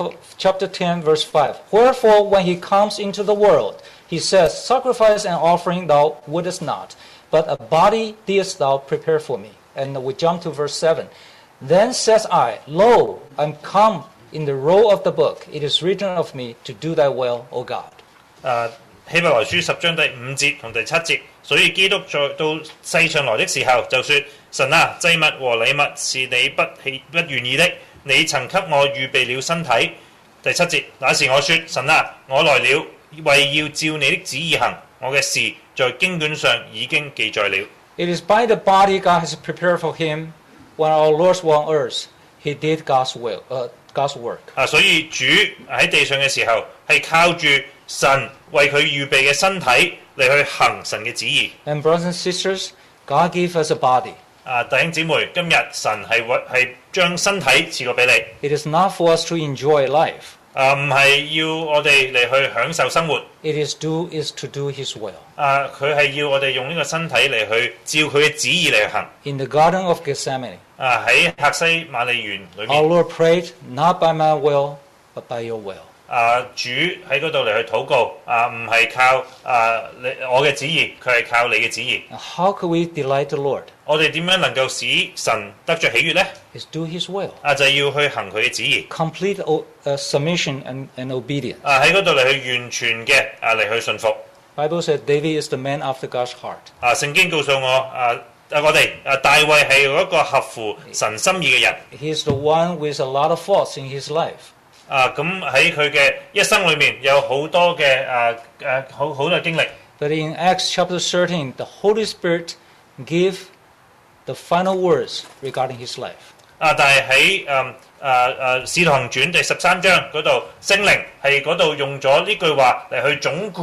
10, verse 5. Wherefore, when he comes into the world, he says, "Sacrifice and offering thou wouldest not, but a body didst thou prepare for me." And we jump to verse 7. Then says I, Lo, I'm come in the roll of the book. It is written of me to do thy will, O God. 希伯來書10章第5節同第7節，所以基督到世上來的時候就說：神啊，祭物和禮物是你不願意的，你曾給我預備了身體。第7節，那時我說：神啊，我來了，為要照你的旨意行，我嘅事在經卷上已經記載了。 It is by the body God has prepared for him when our Lord was on earth. He did God's will, God's work. 所以主喺地上嘅時候係靠住神為佢預備嘅身體嚟去行神嘅旨意。 And brothers and sisters, God gave us a body. 弟兄姊妹，今日神係將身體賜過俾你。 It is not for us to enjoy life. 唔係要我哋嚟去享受生活。 It is to do His will. 佢係要我哋用呢個身體嚟去照佢嘅旨意嚟行。 In the Garden of Gethsemane, 喺客西馬利園裏 our 面， Lord prayed, "Not by my will, but by your will." 主喺嗰度嚟去禱告，唔係靠我嘅旨意，佢係靠你嘅旨意。 Now, how can we delight the Lord? 我哋點樣能夠使神得着喜悅呢？ Is do His will. 就係要去行佢嘅旨意。 Complete submission and obedience. 喺嗰度嚟去完全嘅嚟去順服。 Bible said David is the man after God's heart. 聖經告訴我哋大衛係嗰個合乎神心意嘅人。 He is the one with a lot of faults in his life. 咁喺佢嘅一生裏面有好多嘅好多經歷。 But in Acts chapter 13, the Holy Spirit gave the final words regarding his life. 但係喺使徒行傳第13章嗰度，聖靈係嗰度用咗呢句話嚟去總括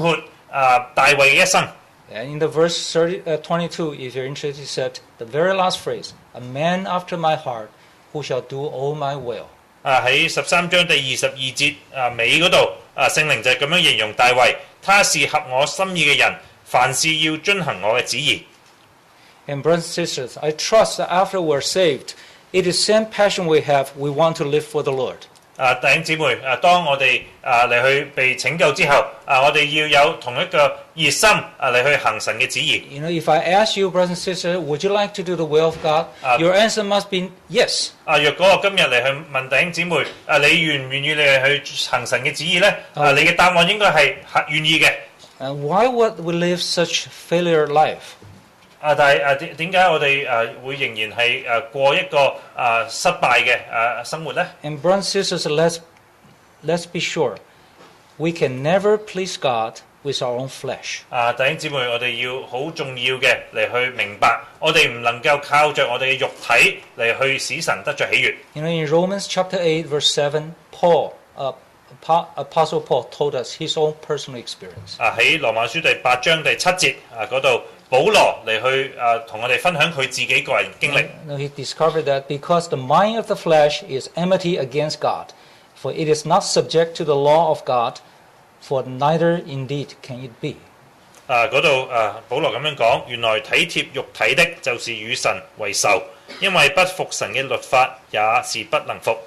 大衛嘅一生。 And in the verse 22, if you're interested, it said, the very last phrase, a man after my heart who shall do all my will. 喺13章第22節尾嗰度，聖靈就係咁樣形容大衛，他是合我心意嘅人，凡事要遵行我嘅旨意。 And brothers and sisters, I trust that after we're saved, it is the same passion we have, we want to live for the Lord. 弟兄姊妹，當我哋嚟去被拯救之後，我哋要有同一個熱心嚟去行神嘅旨意。 You know, if I ask you, brothers and sisters, would you like to do the will of God? Your answer must be yes. 若果我今日嚟去問弟兄姊妹，你願唔願意你去行神嘅旨意呢？你嘅答案應該係願意嘅。 And why would we live such failure life? 但係點解我哋會仍然係過一個失敗嘅生活呢？ And brothers and sisters, let's be sure, we can never please God with our own flesh. 弟兄姊妹，我哋要好重要嘅嚟去明白，我哋唔能夠靠着我哋嘅肉體嚟去使神得着喜悅。 You know, in Romans chapter 8, verse 7, Apostle Paul told us his own personal experience. 喺羅馬書第8章第7節嗰度，保羅嚟去同我哋分享佢自己個人經歷。 He discovered that because the mind of the flesh is enmity against God, for it is not subject to the law of God, for neither indeed can it be. 嗰度保羅咁樣講，原來體貼肉體的，就是與神為仇，因為不服神嘅律法，也是不能服。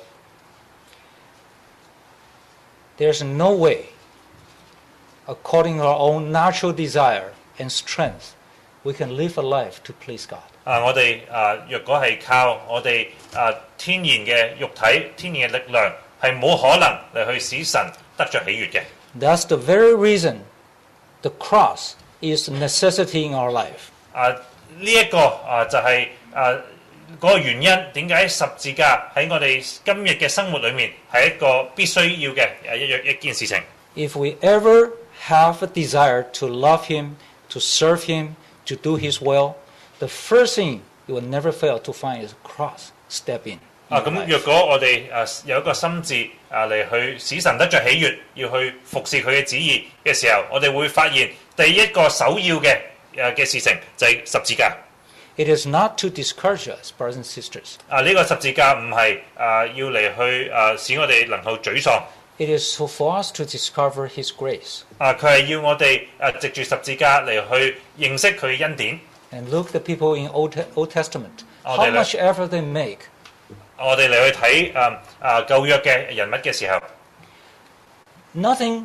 There's no way, according to our own natural desire and strength, we can live a life to please God. 我哋若果係靠我哋天然嘅肉體、天然嘅力量，係冇可能嚟去使神得着喜悅嘅。 That's the very reason the cross is a necessity in our life. 呢一個就係嗰個原因，點解十字架喺我哋今日嘅生活裏面係一個必須要嘅一件事情。 If we ever have a desire to love Him, to serve Him, to do His will, the first thing you will never fail to find is a cross. Step in. 咁若果我哋有一個心志嚟去使神得着喜悅，要去服侍佢嘅旨意嘅時候，我哋會發現第一個首要嘅事情就係十字架。 It is not to discourage us, brothers and sisters. 呢個十字架唔係要嚟去使我哋能夠沮喪。 It is for us to discover His grace. 佢係要我哋藉住十字架嚟去認識佢嘅恩典。 And look the people in Old Testament, how much effort they make. 我哋嚟去睇舊約嘅人物嘅時候 ，nothing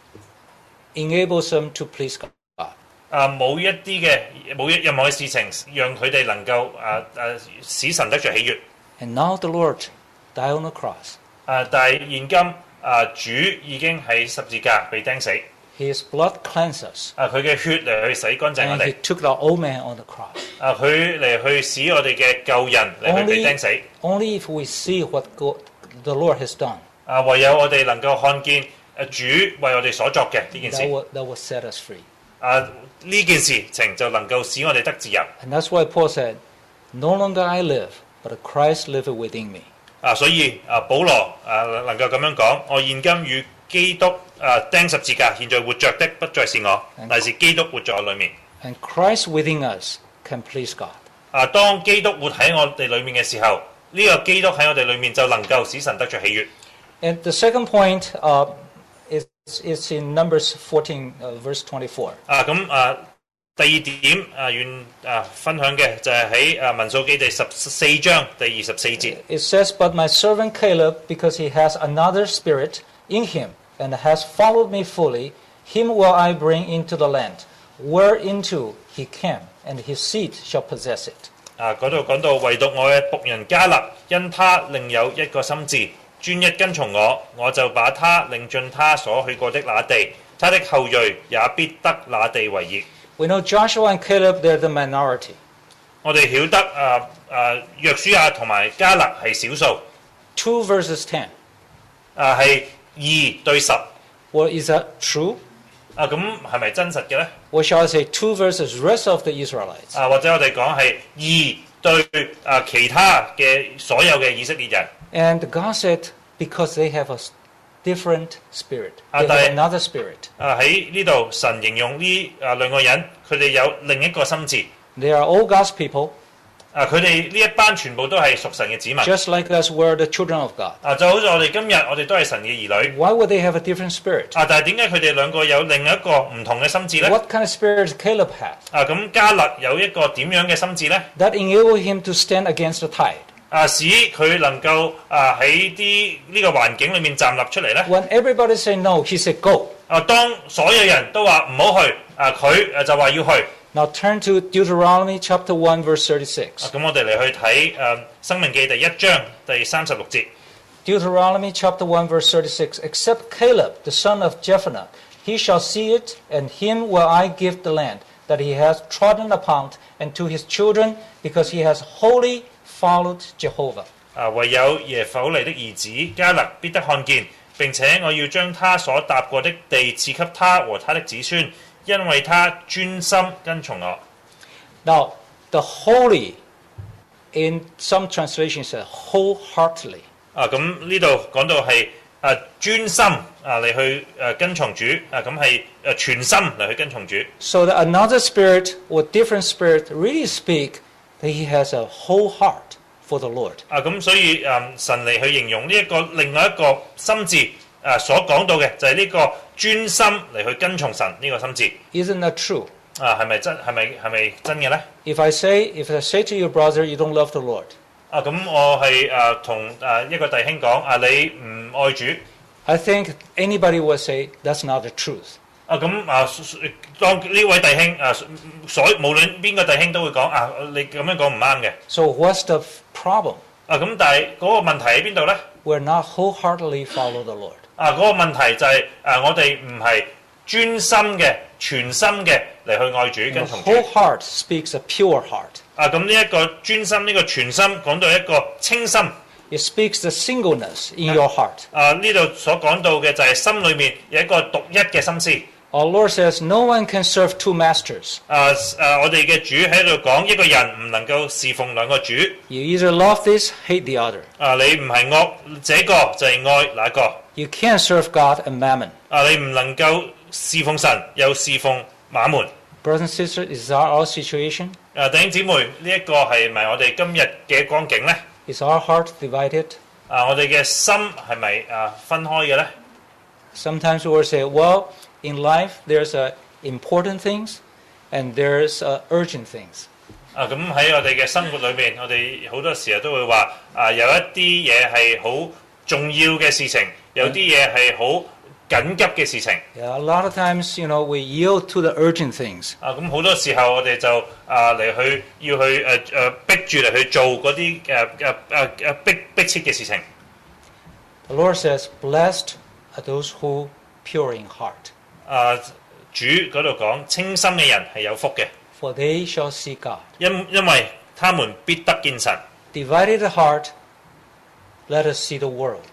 enables them to please God. 冇任何嘅事情讓佢哋能夠使神得着喜悅。 And now the Lord died on the cross. 但係現今主已經喺十字架被釘死。 His blood cleanses us. 佢嘅血嚟去洗乾淨我 And He 哋。 took the old man on the cross. 佢嚟去使我哋嘅舊人嚟去被釘死。 Only if we see what the Lord has done. 唯有我哋能夠看見主為我哋所作嘅呢件事。 That will set us free. 呢件事情就能夠使我哋得自由。 And that's why Paul said, "No longer I live, but Christ liveth within me." 所以保羅能夠咁樣講，我現今與基督釘十字架，現在活着的不再是我，但是基督活在我裏面。 And Christ within us can please God. 當基督活喺我哋裏面嘅時候，呢個基督喺我哋裏面就能夠使神得着喜悅。 And the second point is in Numbers 14, verse 24. 第二點願分享嘅就係喺民數記第14章第24節。 It says, "But my servant Caleb, because he has another spirit in him, and has followed me fully, him will I bring into the land, whereinto he came, and his seed shall possess it." 嗰度講到，唯獨我嘅僕人迦勒，因他另有一個心志，專一跟從我，我就把他領進他所去過的那地，他的後裔也必得那地為業。 We know Joshua and Caleb, they're the minority. 我哋曉得約書亞同埋迦勒係少數。 2 verses 10. 係2對10。 Well, is that true? 咁係咪真實嘅咧？ Or shall I say 2 verses rest of the Israelites? 或者我哋講係2對其他嘅所有嘅以色列人。 And God said, because they have different spirit. 啊， They 但 have 係 another spirit. 喺呢度神形容呢兩個人，佢哋有另一個心志。 They are all God's people, 佢哋呢一班全部都係屬神嘅子民。 just like us were the children of God. 就好似我哋今日，我哋都係神嘅兒女。 Why would they have a different spirit? 但係點解佢哋兩個有另一個唔同嘅心志呢？ What kind of spirit does Caleb have 咁迦勒有一個點樣嘅心志呢？ that enabled him to stand against the tide? 使佢能夠喺呢個環境裏面站立出嚟呢？ When everybody said no, he said go. 當所有人都話唔好去，佢就話要去。 Now turn to Deuteronomy chapter 1, verse 36. 咁我哋嚟去睇申命記第1章第36節。 Deuteronomy chapter 1, verse 36. Except Caleb, the son of Jephunneh, he shall see it, and him will I give the land that he has trodden upon, and to his children, because he has wholly followed Jehovah. 唯有耶庒尼的兒子迦勒必得看見，並且我要將他所踏過的地賜給他和他的子孫，因為他專心跟從我。 Now, the holy, in some translations, says wholeheartedly. 咁呢度講到係專心嚟去跟從主，咁係全心嚟去跟從主。 So that another spirit or different spirit really speak that he has a whole heart for the Lord. 咁所以神嚟去形容呢一個另外一個心志所講到嘅就係呢個專心嚟去跟從神呢個心志。 Isn't that true? 係咪真嘅咧？ If I say to your brother, you don't love the Lord, 咁我係同一個弟兄講你唔愛主。 I think anybody would say that's not the truth. 咁當呢位弟兄無論邊個弟兄都會講你咁樣講唔啱嘅。 So what's the problem? 咁但係嗰個問題喺邊度咧？ We're not wholeheartedly follow the Lord. 嗰個問題就係我哋唔係專心嘅、全心嘅嚟去愛主 And 跟 the 從主。 whole heart speaks a pure heart. 咁呢一個專心、呢個全心講到一個清心。 It speaks the singleness in your heart. 呢度所講到嘅就係心裏面有一個獨一嘅心思。 Our Lord says no one can serve two masters. 我哋嘅主喺度講一個人唔能夠侍奉兩個主。 You either love this, hate the other. 你唔係惡這個就係愛那個。 You can't serve God and mammon. 你唔能夠侍奉神又侍奉馬門。 Brothers and sisters, is that our situation? 弟兄姊妹，呢一個係咪我哋今日嘅光景呢？ Is our heart divided? 我哋嘅心係咪分開嘅呢？ Sometimes we will say, well, in life there's important things and there's urgent things. 咁喺我哋嘅生活裏面，我哋好多時候都會話有一啲嘢係好重要嘅事情，有啲嘢係好緊急嘅事情。 Yeah, a lot of times, we yield to the urgent things. 咁好多時候我哋就嚟去要去逼住嚟去做嗰啲迫切嘅事情。 The Lord says, blessed are those who pure in heart, 主嗰度講清心嘅人係有福嘅， for they shall see God. 因為他們必得見神。 Divided heart, let us see the world.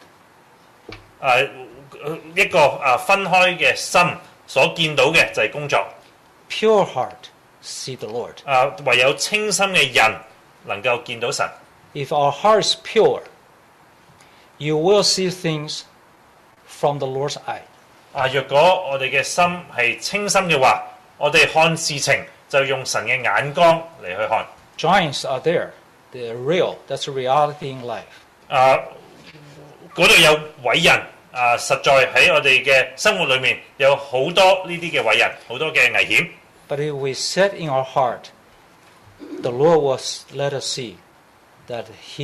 一個分開嘅心所見到嘅就係工作。 Pure heart, see the Lord. 唯有清心嘅人能夠見到神。 If our heart is pure, you will see things from the Lord's eye. 若果我哋嘅心係清心嘅話，我哋看事情就用神嘅眼光嚟去看。 Giants are there. They're real. That's a reality in life. 嗰度有偉人實在喺我哋嘅生活裏面有好多呢啲嘅偉人，好多嘅危險。 But if we set in our heart, the Lord will let us see that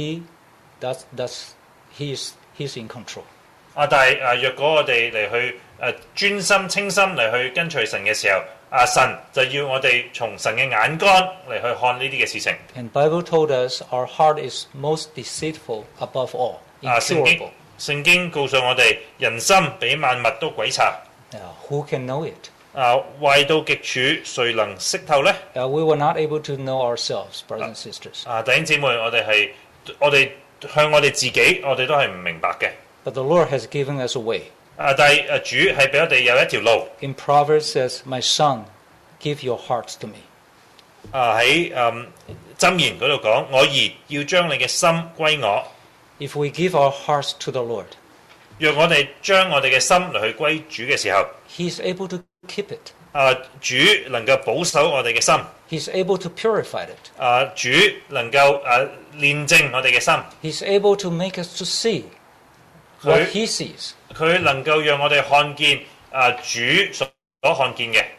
He's in control. 但係若果我哋嚟去專心清心嚟去跟隨神嘅時候，神就要我哋從神嘅眼光嚟去看呢啲嘅事情。 And Bible told us our heart is most deceitful above all, incurable. 聖經告訴我哋，人心比萬物都詭詐。 Who can know it? 壞到極處，誰能識透呢？ We were not able to know ourselves, brothers and sisters. 弟兄姊妹，我哋向我哋自己，我哋都係唔明白嘅。 But the Lord has given us a way. 但係主係俾我哋有一條路。 In Proverbs says, "My son, give your hearts to me." 喺箴言嗰度講，我兒要將你嘅心歸我。 If we give our hearts to the Lord, 若我哋將我哋嘅心嚟去歸主嘅時候， He is able to keep it. 主能夠保守我哋嘅心， He is able to purify it. 主能夠煉淨我哋嘅心， He is able to make us to see what He sees. 佢能夠讓我哋看見主所看見嘅。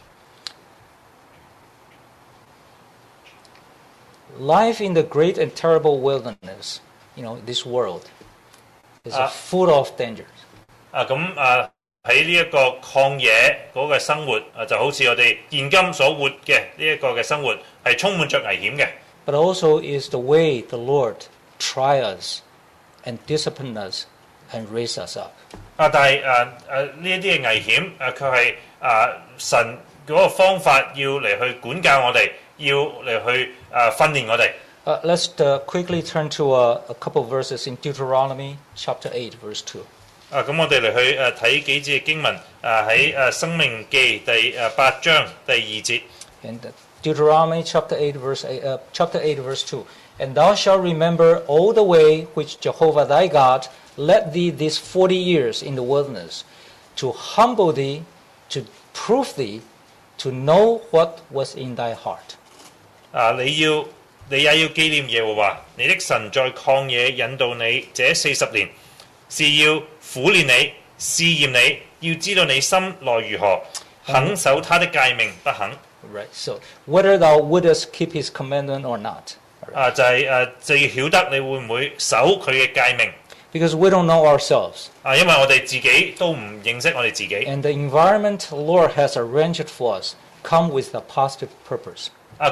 Life in the great and terrible wilderness, this world, is full of dangers. 喺呢一個曠野嗰個生活就好似我哋現今所活嘅呢一個嘅生活係充滿着危險嘅。 But also is the way the Lord try us and discipline us and raise us up. 但係呢一啲嘅危險卻係神嗰個方法要嚟去管教我哋，要嚟去訓練我哋。 Let's quickly turn to a couple of verses in Deuteronomy chapter 8, verse 2. 咁我哋嚟去睇幾節嘅經文喺《申命記》第8章第2節。 And Deuteronomy chapter 8, verse 2. And thou shalt remember all the way which Jehovah thy God led thee these 40 years in the wilderness, to humble thee, to prove thee, to know what was in thy heart. 你也要紀念耶和華你的神在曠野引導你這40年，是要苦練你、試驗你，要知道你心內如何，肯守他的誡命不肯。 Right. So whether thou wouldest keep his commandment or not. 就要曉得你會唔會守佢嘅誡命。 Because we don't know ourselves. 因為我哋自己都唔認識我哋自己。 And the environment the Lord has arranged for us come with a positive purpose.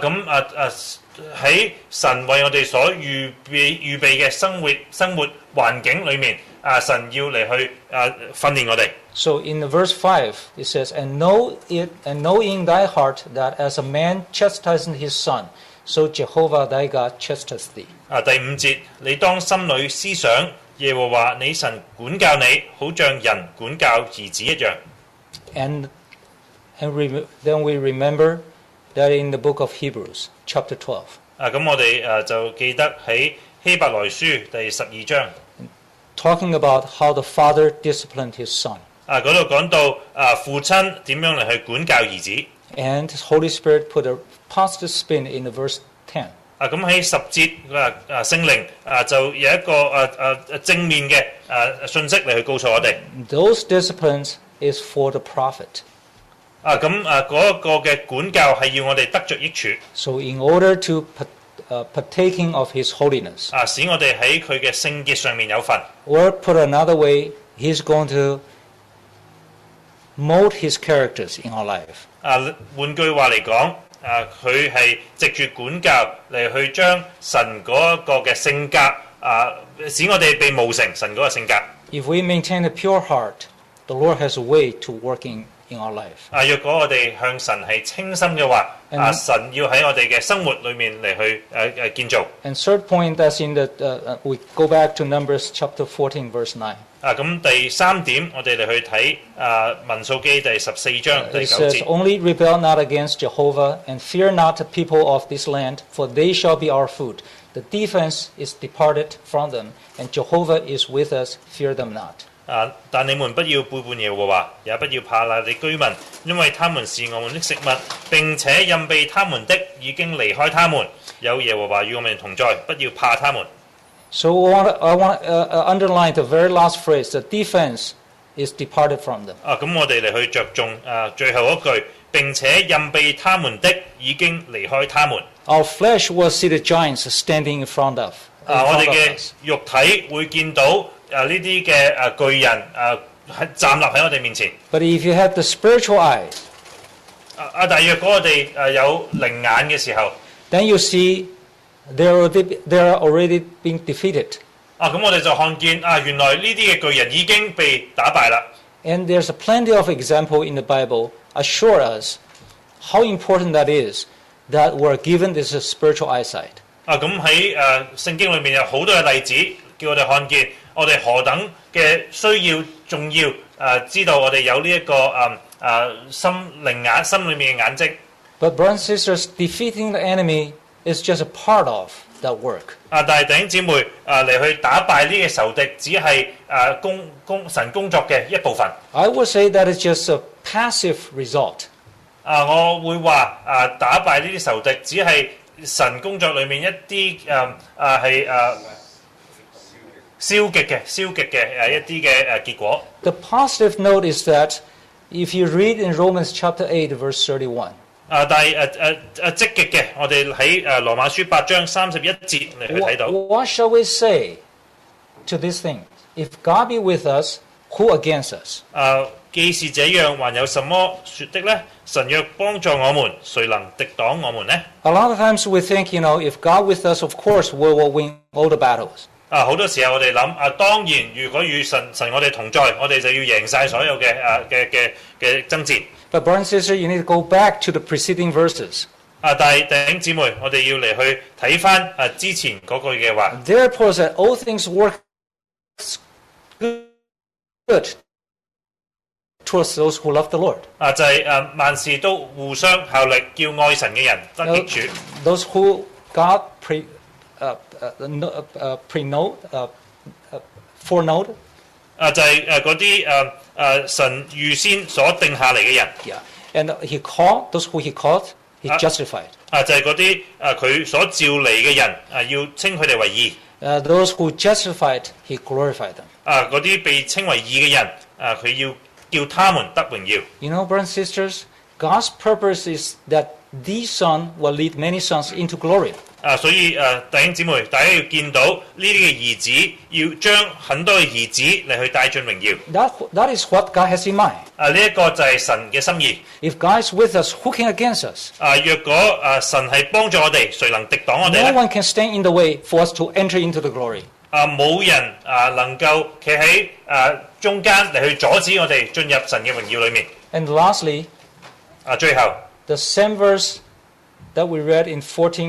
喺神為我哋所預備嘅生活環境裏面，神要嚟去訓練我哋。 So in verse 5 it says, and know in thy heart that as a man chastiseth his son, so Jehovah thy God chastiseth thee. 第5節，你當心裏思想耶和華你神管教你，好像人管教兒子一樣。 And then we remember that in the book of Hebrews, chapter 12. 咁我哋就記得喺希伯來書第12章 talking about how the father disciplined his son. 嗰度講到父親點樣嚟去管教兒子。 And Holy Spirit put a positive spin in the verse 10. 咁喺10節聖靈就有一個正面嘅信息嚟去告訴我哋。 Those disciplines is for the prophet. 嗰個嘅管教係要我哋得着益處。 So in order to partaking of his holiness. 使我哋喺佢嘅聖潔上面有份。 Or put another way, he's going to mold his characters in our life. 換句話嚟講，佢係藉住管教嚟去將神嗰個嘅性格使我哋被模成神嗰個性格。 If we maintain a pure heart, the Lord has a way to work in our life. 若果我哋向神係清心嘅話，神要喺我哋嘅生活裏面嚟去建造。 And third point, that's in we go back to Numbers chapter 14, verse 9. 咁第3點，我哋嚟去睇民數記第14章第9節。 It says, only rebel not against Jehovah, and fear not the people of this land, for they shall be our food. The defense is departed from them, and Jehovah is with us, fear them not. 但你們不要背叛耶和華，也不要怕那地居民，因為他們是我們的食物，並且蔭庇他們的已經離開他們。有耶和華與我們同在，不要怕他們。 So I want to underline the very last phrase, the defense is departed from them. 咁我哋嚟去着重最後一句，並且蔭庇他們的已經離開他們。 Our flesh will see the giants standing in front of us. 我哋嘅肉體會見到呢啲嘅巨人站立喺我哋面前。 But if you have the spiritual eyes, 但若果我哋有靈眼嘅時候， then you see they are already being defeated. 咁我哋就看見原來呢啲嘅巨人已經被打敗啦。 And there's plenty of example in the Bible assure us how important that is that we're given this spiritual eyesight. 咁喺聖經裏面有好多嘅例子，叫我哋看見我哋何等嘅需要重要知道我哋有呢一個靈眼心裏面嘅眼睛。 But brothers and sisters, defeating the enemy is just a part of that work. 但係弟兄姊妹嚟去打敗呢個仇敵，只係神工作嘅一部分。 I would say that is just a passive result. 我會話打敗呢啲仇敵，只係神工作裏面一啲係消極嘅一啲嘅結果。 The positive note is that if you read in Romans chapter 8, verse 31, 但係積極嘅，我哋喺羅馬書8章31節嚟去睇到。 What shall we say to this thing? If God be with us, who against us? 既是這樣，還有什麼說的呢？神若幫助我們，誰能敵擋我們呢？ A lot of times we think, if God with us, of course we will win all the battles. 好多時候我哋諗當然如果與神我哋同在，我哋就要贏晒所有嘅爭戰。 But brothers and sisters, you need to go back to the preceding verses. 但係弟兄姊妹，我哋要嚟去睇翻之前嗰句嘅話。 Therefore, that all things work good towards those who love the Lord. 就係萬事都互相效力，叫愛神嘅人得益處。 Those who God foreknow. 就係嗰啲神預先所定下嚟嘅人。 Yeah, and He called those who He called, He justified. 就係嗰啲佢所召嚟嘅人要稱佢哋為義。 Those who justified, He glorified them. 嗰啲被稱為義嘅人佢要叫他們得榮耀。 Brothers and sisters, God's purpose is that these sons will lead many sons into glory. 所以弟兄姊妹，大家要見到呢啲嘅兒子，要將很多嘅兒子嚟去帶進榮耀。 That is what God has in mind. 呢一個就係神嘅心意。 If God is with us, who can against us? 若果神係幫助我哋，誰能敵擋我哋 No 呢？ one can stand in the way for us to enter into the glory. 冇人能夠企喺中間嚟去阻止我哋進入神嘅榮耀裏面。 And lastly, 最後 the same verse that we read in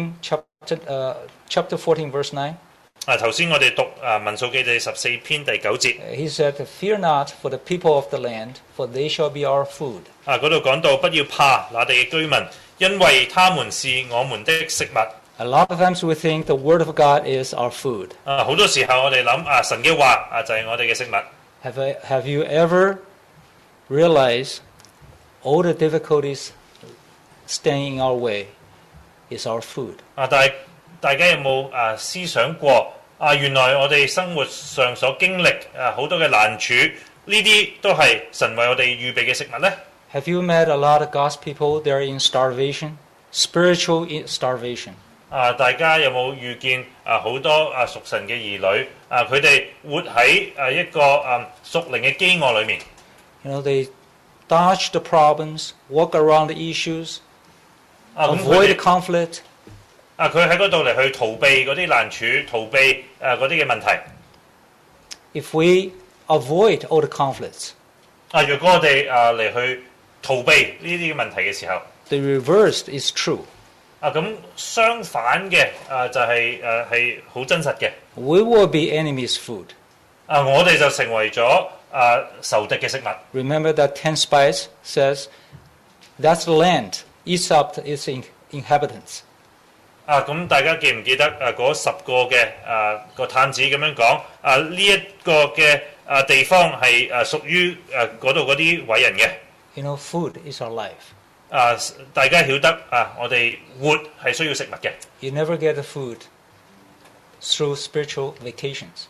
chapter 14, verse 9. 頭先我哋讀民數記第14篇第9節。 He said, "Fear not for the people of the land, for they shall be our food." 嗰度講到不要怕那地嘅居民，因為他們是我們的食物。 A lot of times we think the word of God is our food. 好多時候我哋諗神嘅話就係我哋嘅食物。 Have you ever realized all the difficulties standing in our way is our food? 但係大家有冇思想過原來我哋生活上所經歷好多嘅難處，呢啲都係神為我哋預備嘅食物呢？ Have you met a lot of God's people? They're in starvation, spiritual starvation. 大家有冇遇見好多屬神嘅兒女佢哋活喺一個屬靈嘅飢餓裏面。 They dodge the problems, walk around the issues, avoid the conflict. 佢喺嗰度嚟去逃避嗰啲難處，逃避嗰啲嘅問題。 If we avoid all the conflicts, 如果我哋嚟去逃避呢啲問題嘅時候 the reverse is true. 咁相反嘅就係好真實嘅。 We will be enemies' food. 我哋就成為咗仇敵嘅食物。 Remember that 10 spies says, "That's the land eats up its inhabitants." 咁大家記唔記得嗰10個嘅個探子咁樣講呢一個嘅地方係屬於嗰度嗰啲偉人嘅。 Food is our life. 大家曉得我哋活係需要食物嘅。 You never get the food through spiritual vacations.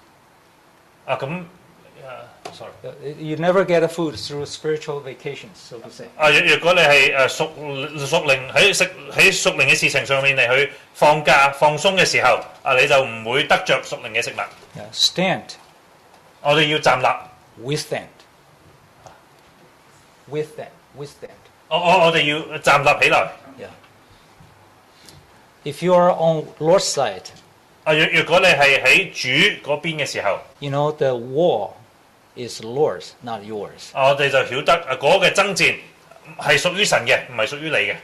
Sorry. You never get the food through spiritual vacations, so to say. 如果你係屬靈喺屬靈嘅事情上面嚟去放假放鬆嘅時候你就唔會得着屬靈嘅食物。 Stand. 我哋要站立。 Withstand. 我哋要站立起來。 Yeah. If you are on Lord's side, 如果你係喺主嗰邊嘅時候 the war is Lord's, not yours. 我哋就曉得嗰個嘅爭戰係屬於神嘅，唔係屬於你嘅。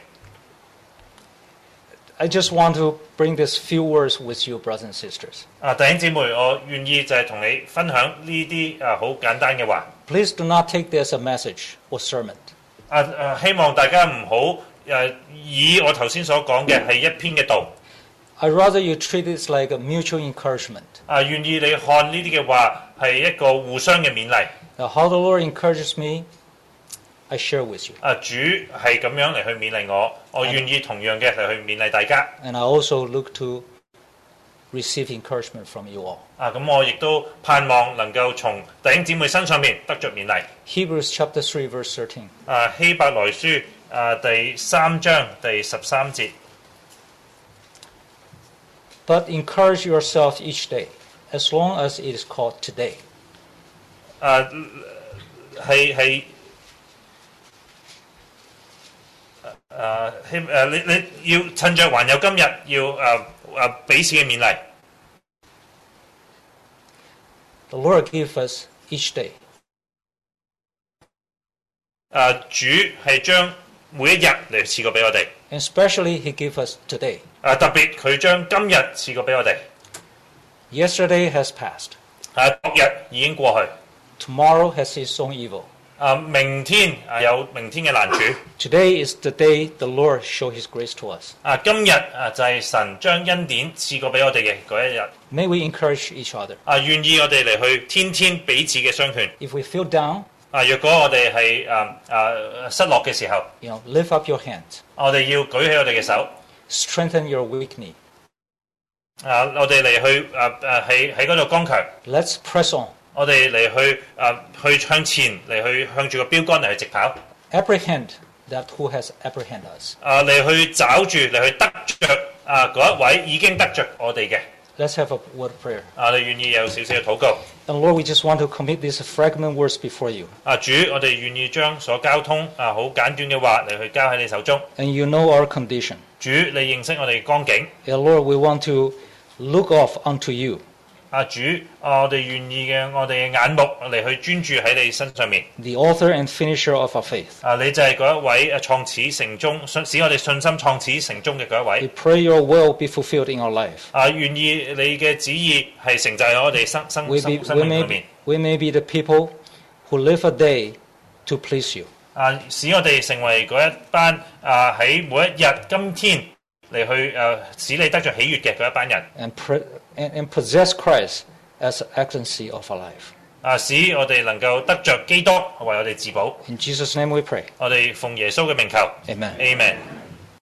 I just want to bring these few words with you, brothers and sisters. 弟兄姊妹，我願意就係同你分享呢啲好簡單嘅話。 Please do not take this as a message or sermon. 希望大家唔好以我頭先所講嘅係一篇嘅道。 I'd rather you treat it like a mutual encouragement. 願意你看呢啲嘅話係一個互相嘅勉勵。 Now, how the Lord encourages me, I share with you. 主係咁樣嚟去勉勵我，我願意同樣嘅嚟去勉勵大家。 And I also look to receive encouragement from you all. 咁我亦都盼望能夠從弟兄姊妹身上面得着勉勵。 Hebrews chapter 3, verse 13. 希伯來書第3章第13節。 But encourage yourself each day, as long as it is called today. 係你要趁着還有今日，要彼此嘅勉勵。 The Lord gives us each day. 主係將每一日嚟賜過俾我哋。 And especially He gives us today. 特別佢將今日賜過俾我哋。 Yesterday has passed. 昨日已經過去。 Tomorrow has its own evil. 明天有明天嘅難處。 Today is the day the Lord showed His grace to us. 今日就係神將恩典賜過俾我哋嘅嗰一日。 May we encourage each other. 願意我哋嚟去天天彼此嘅相勸。 If we feel down, 若果我哋係失落嘅時候， lift up your hands. 我哋要舉起我哋嘅手。 Strengthen your weak knee. 我哋嚟去喺嗰度剛強。 Let's press on. 我哋嚟去向前，嚟去向住個標杆嚟去直跑。 Apprehend that who has apprehended us. 嚟去找住，嚟去得着嗰一位已經得着我哋嘅。 Let's have a word of prayer. 我哋願意有少少嘅禱告。 And Lord, we just want to commit these fragment words before you. 主，我哋願意將所交通好簡短嘅話嚟去交喺你手中。 And you know our condition. 主，你認識我哋嘅光景。 And Lord, we want to look off unto you. 主，我哋願意嘅，我哋嘅眼目嚟去專注喺你身上面。 The author and finisher of our faith. 你就係嗰一位創始成終，使我哋信心創始成終嘅嗰一位。 We pray your will be fulfilled in our life. 願意你嘅旨意係成就喺我哋生命裏面。 We may be the people who live a day to please you. 使我哋成為嗰一班喺每一日今天嚟去使你得着喜悅嘅嗰一班人。 And possess Christ as the excellency of our life. 使我哋能夠得着基督為我哋自保。 In Jesus' name we pray. 我哋奉耶穌嘅名求。 Amen. Amen.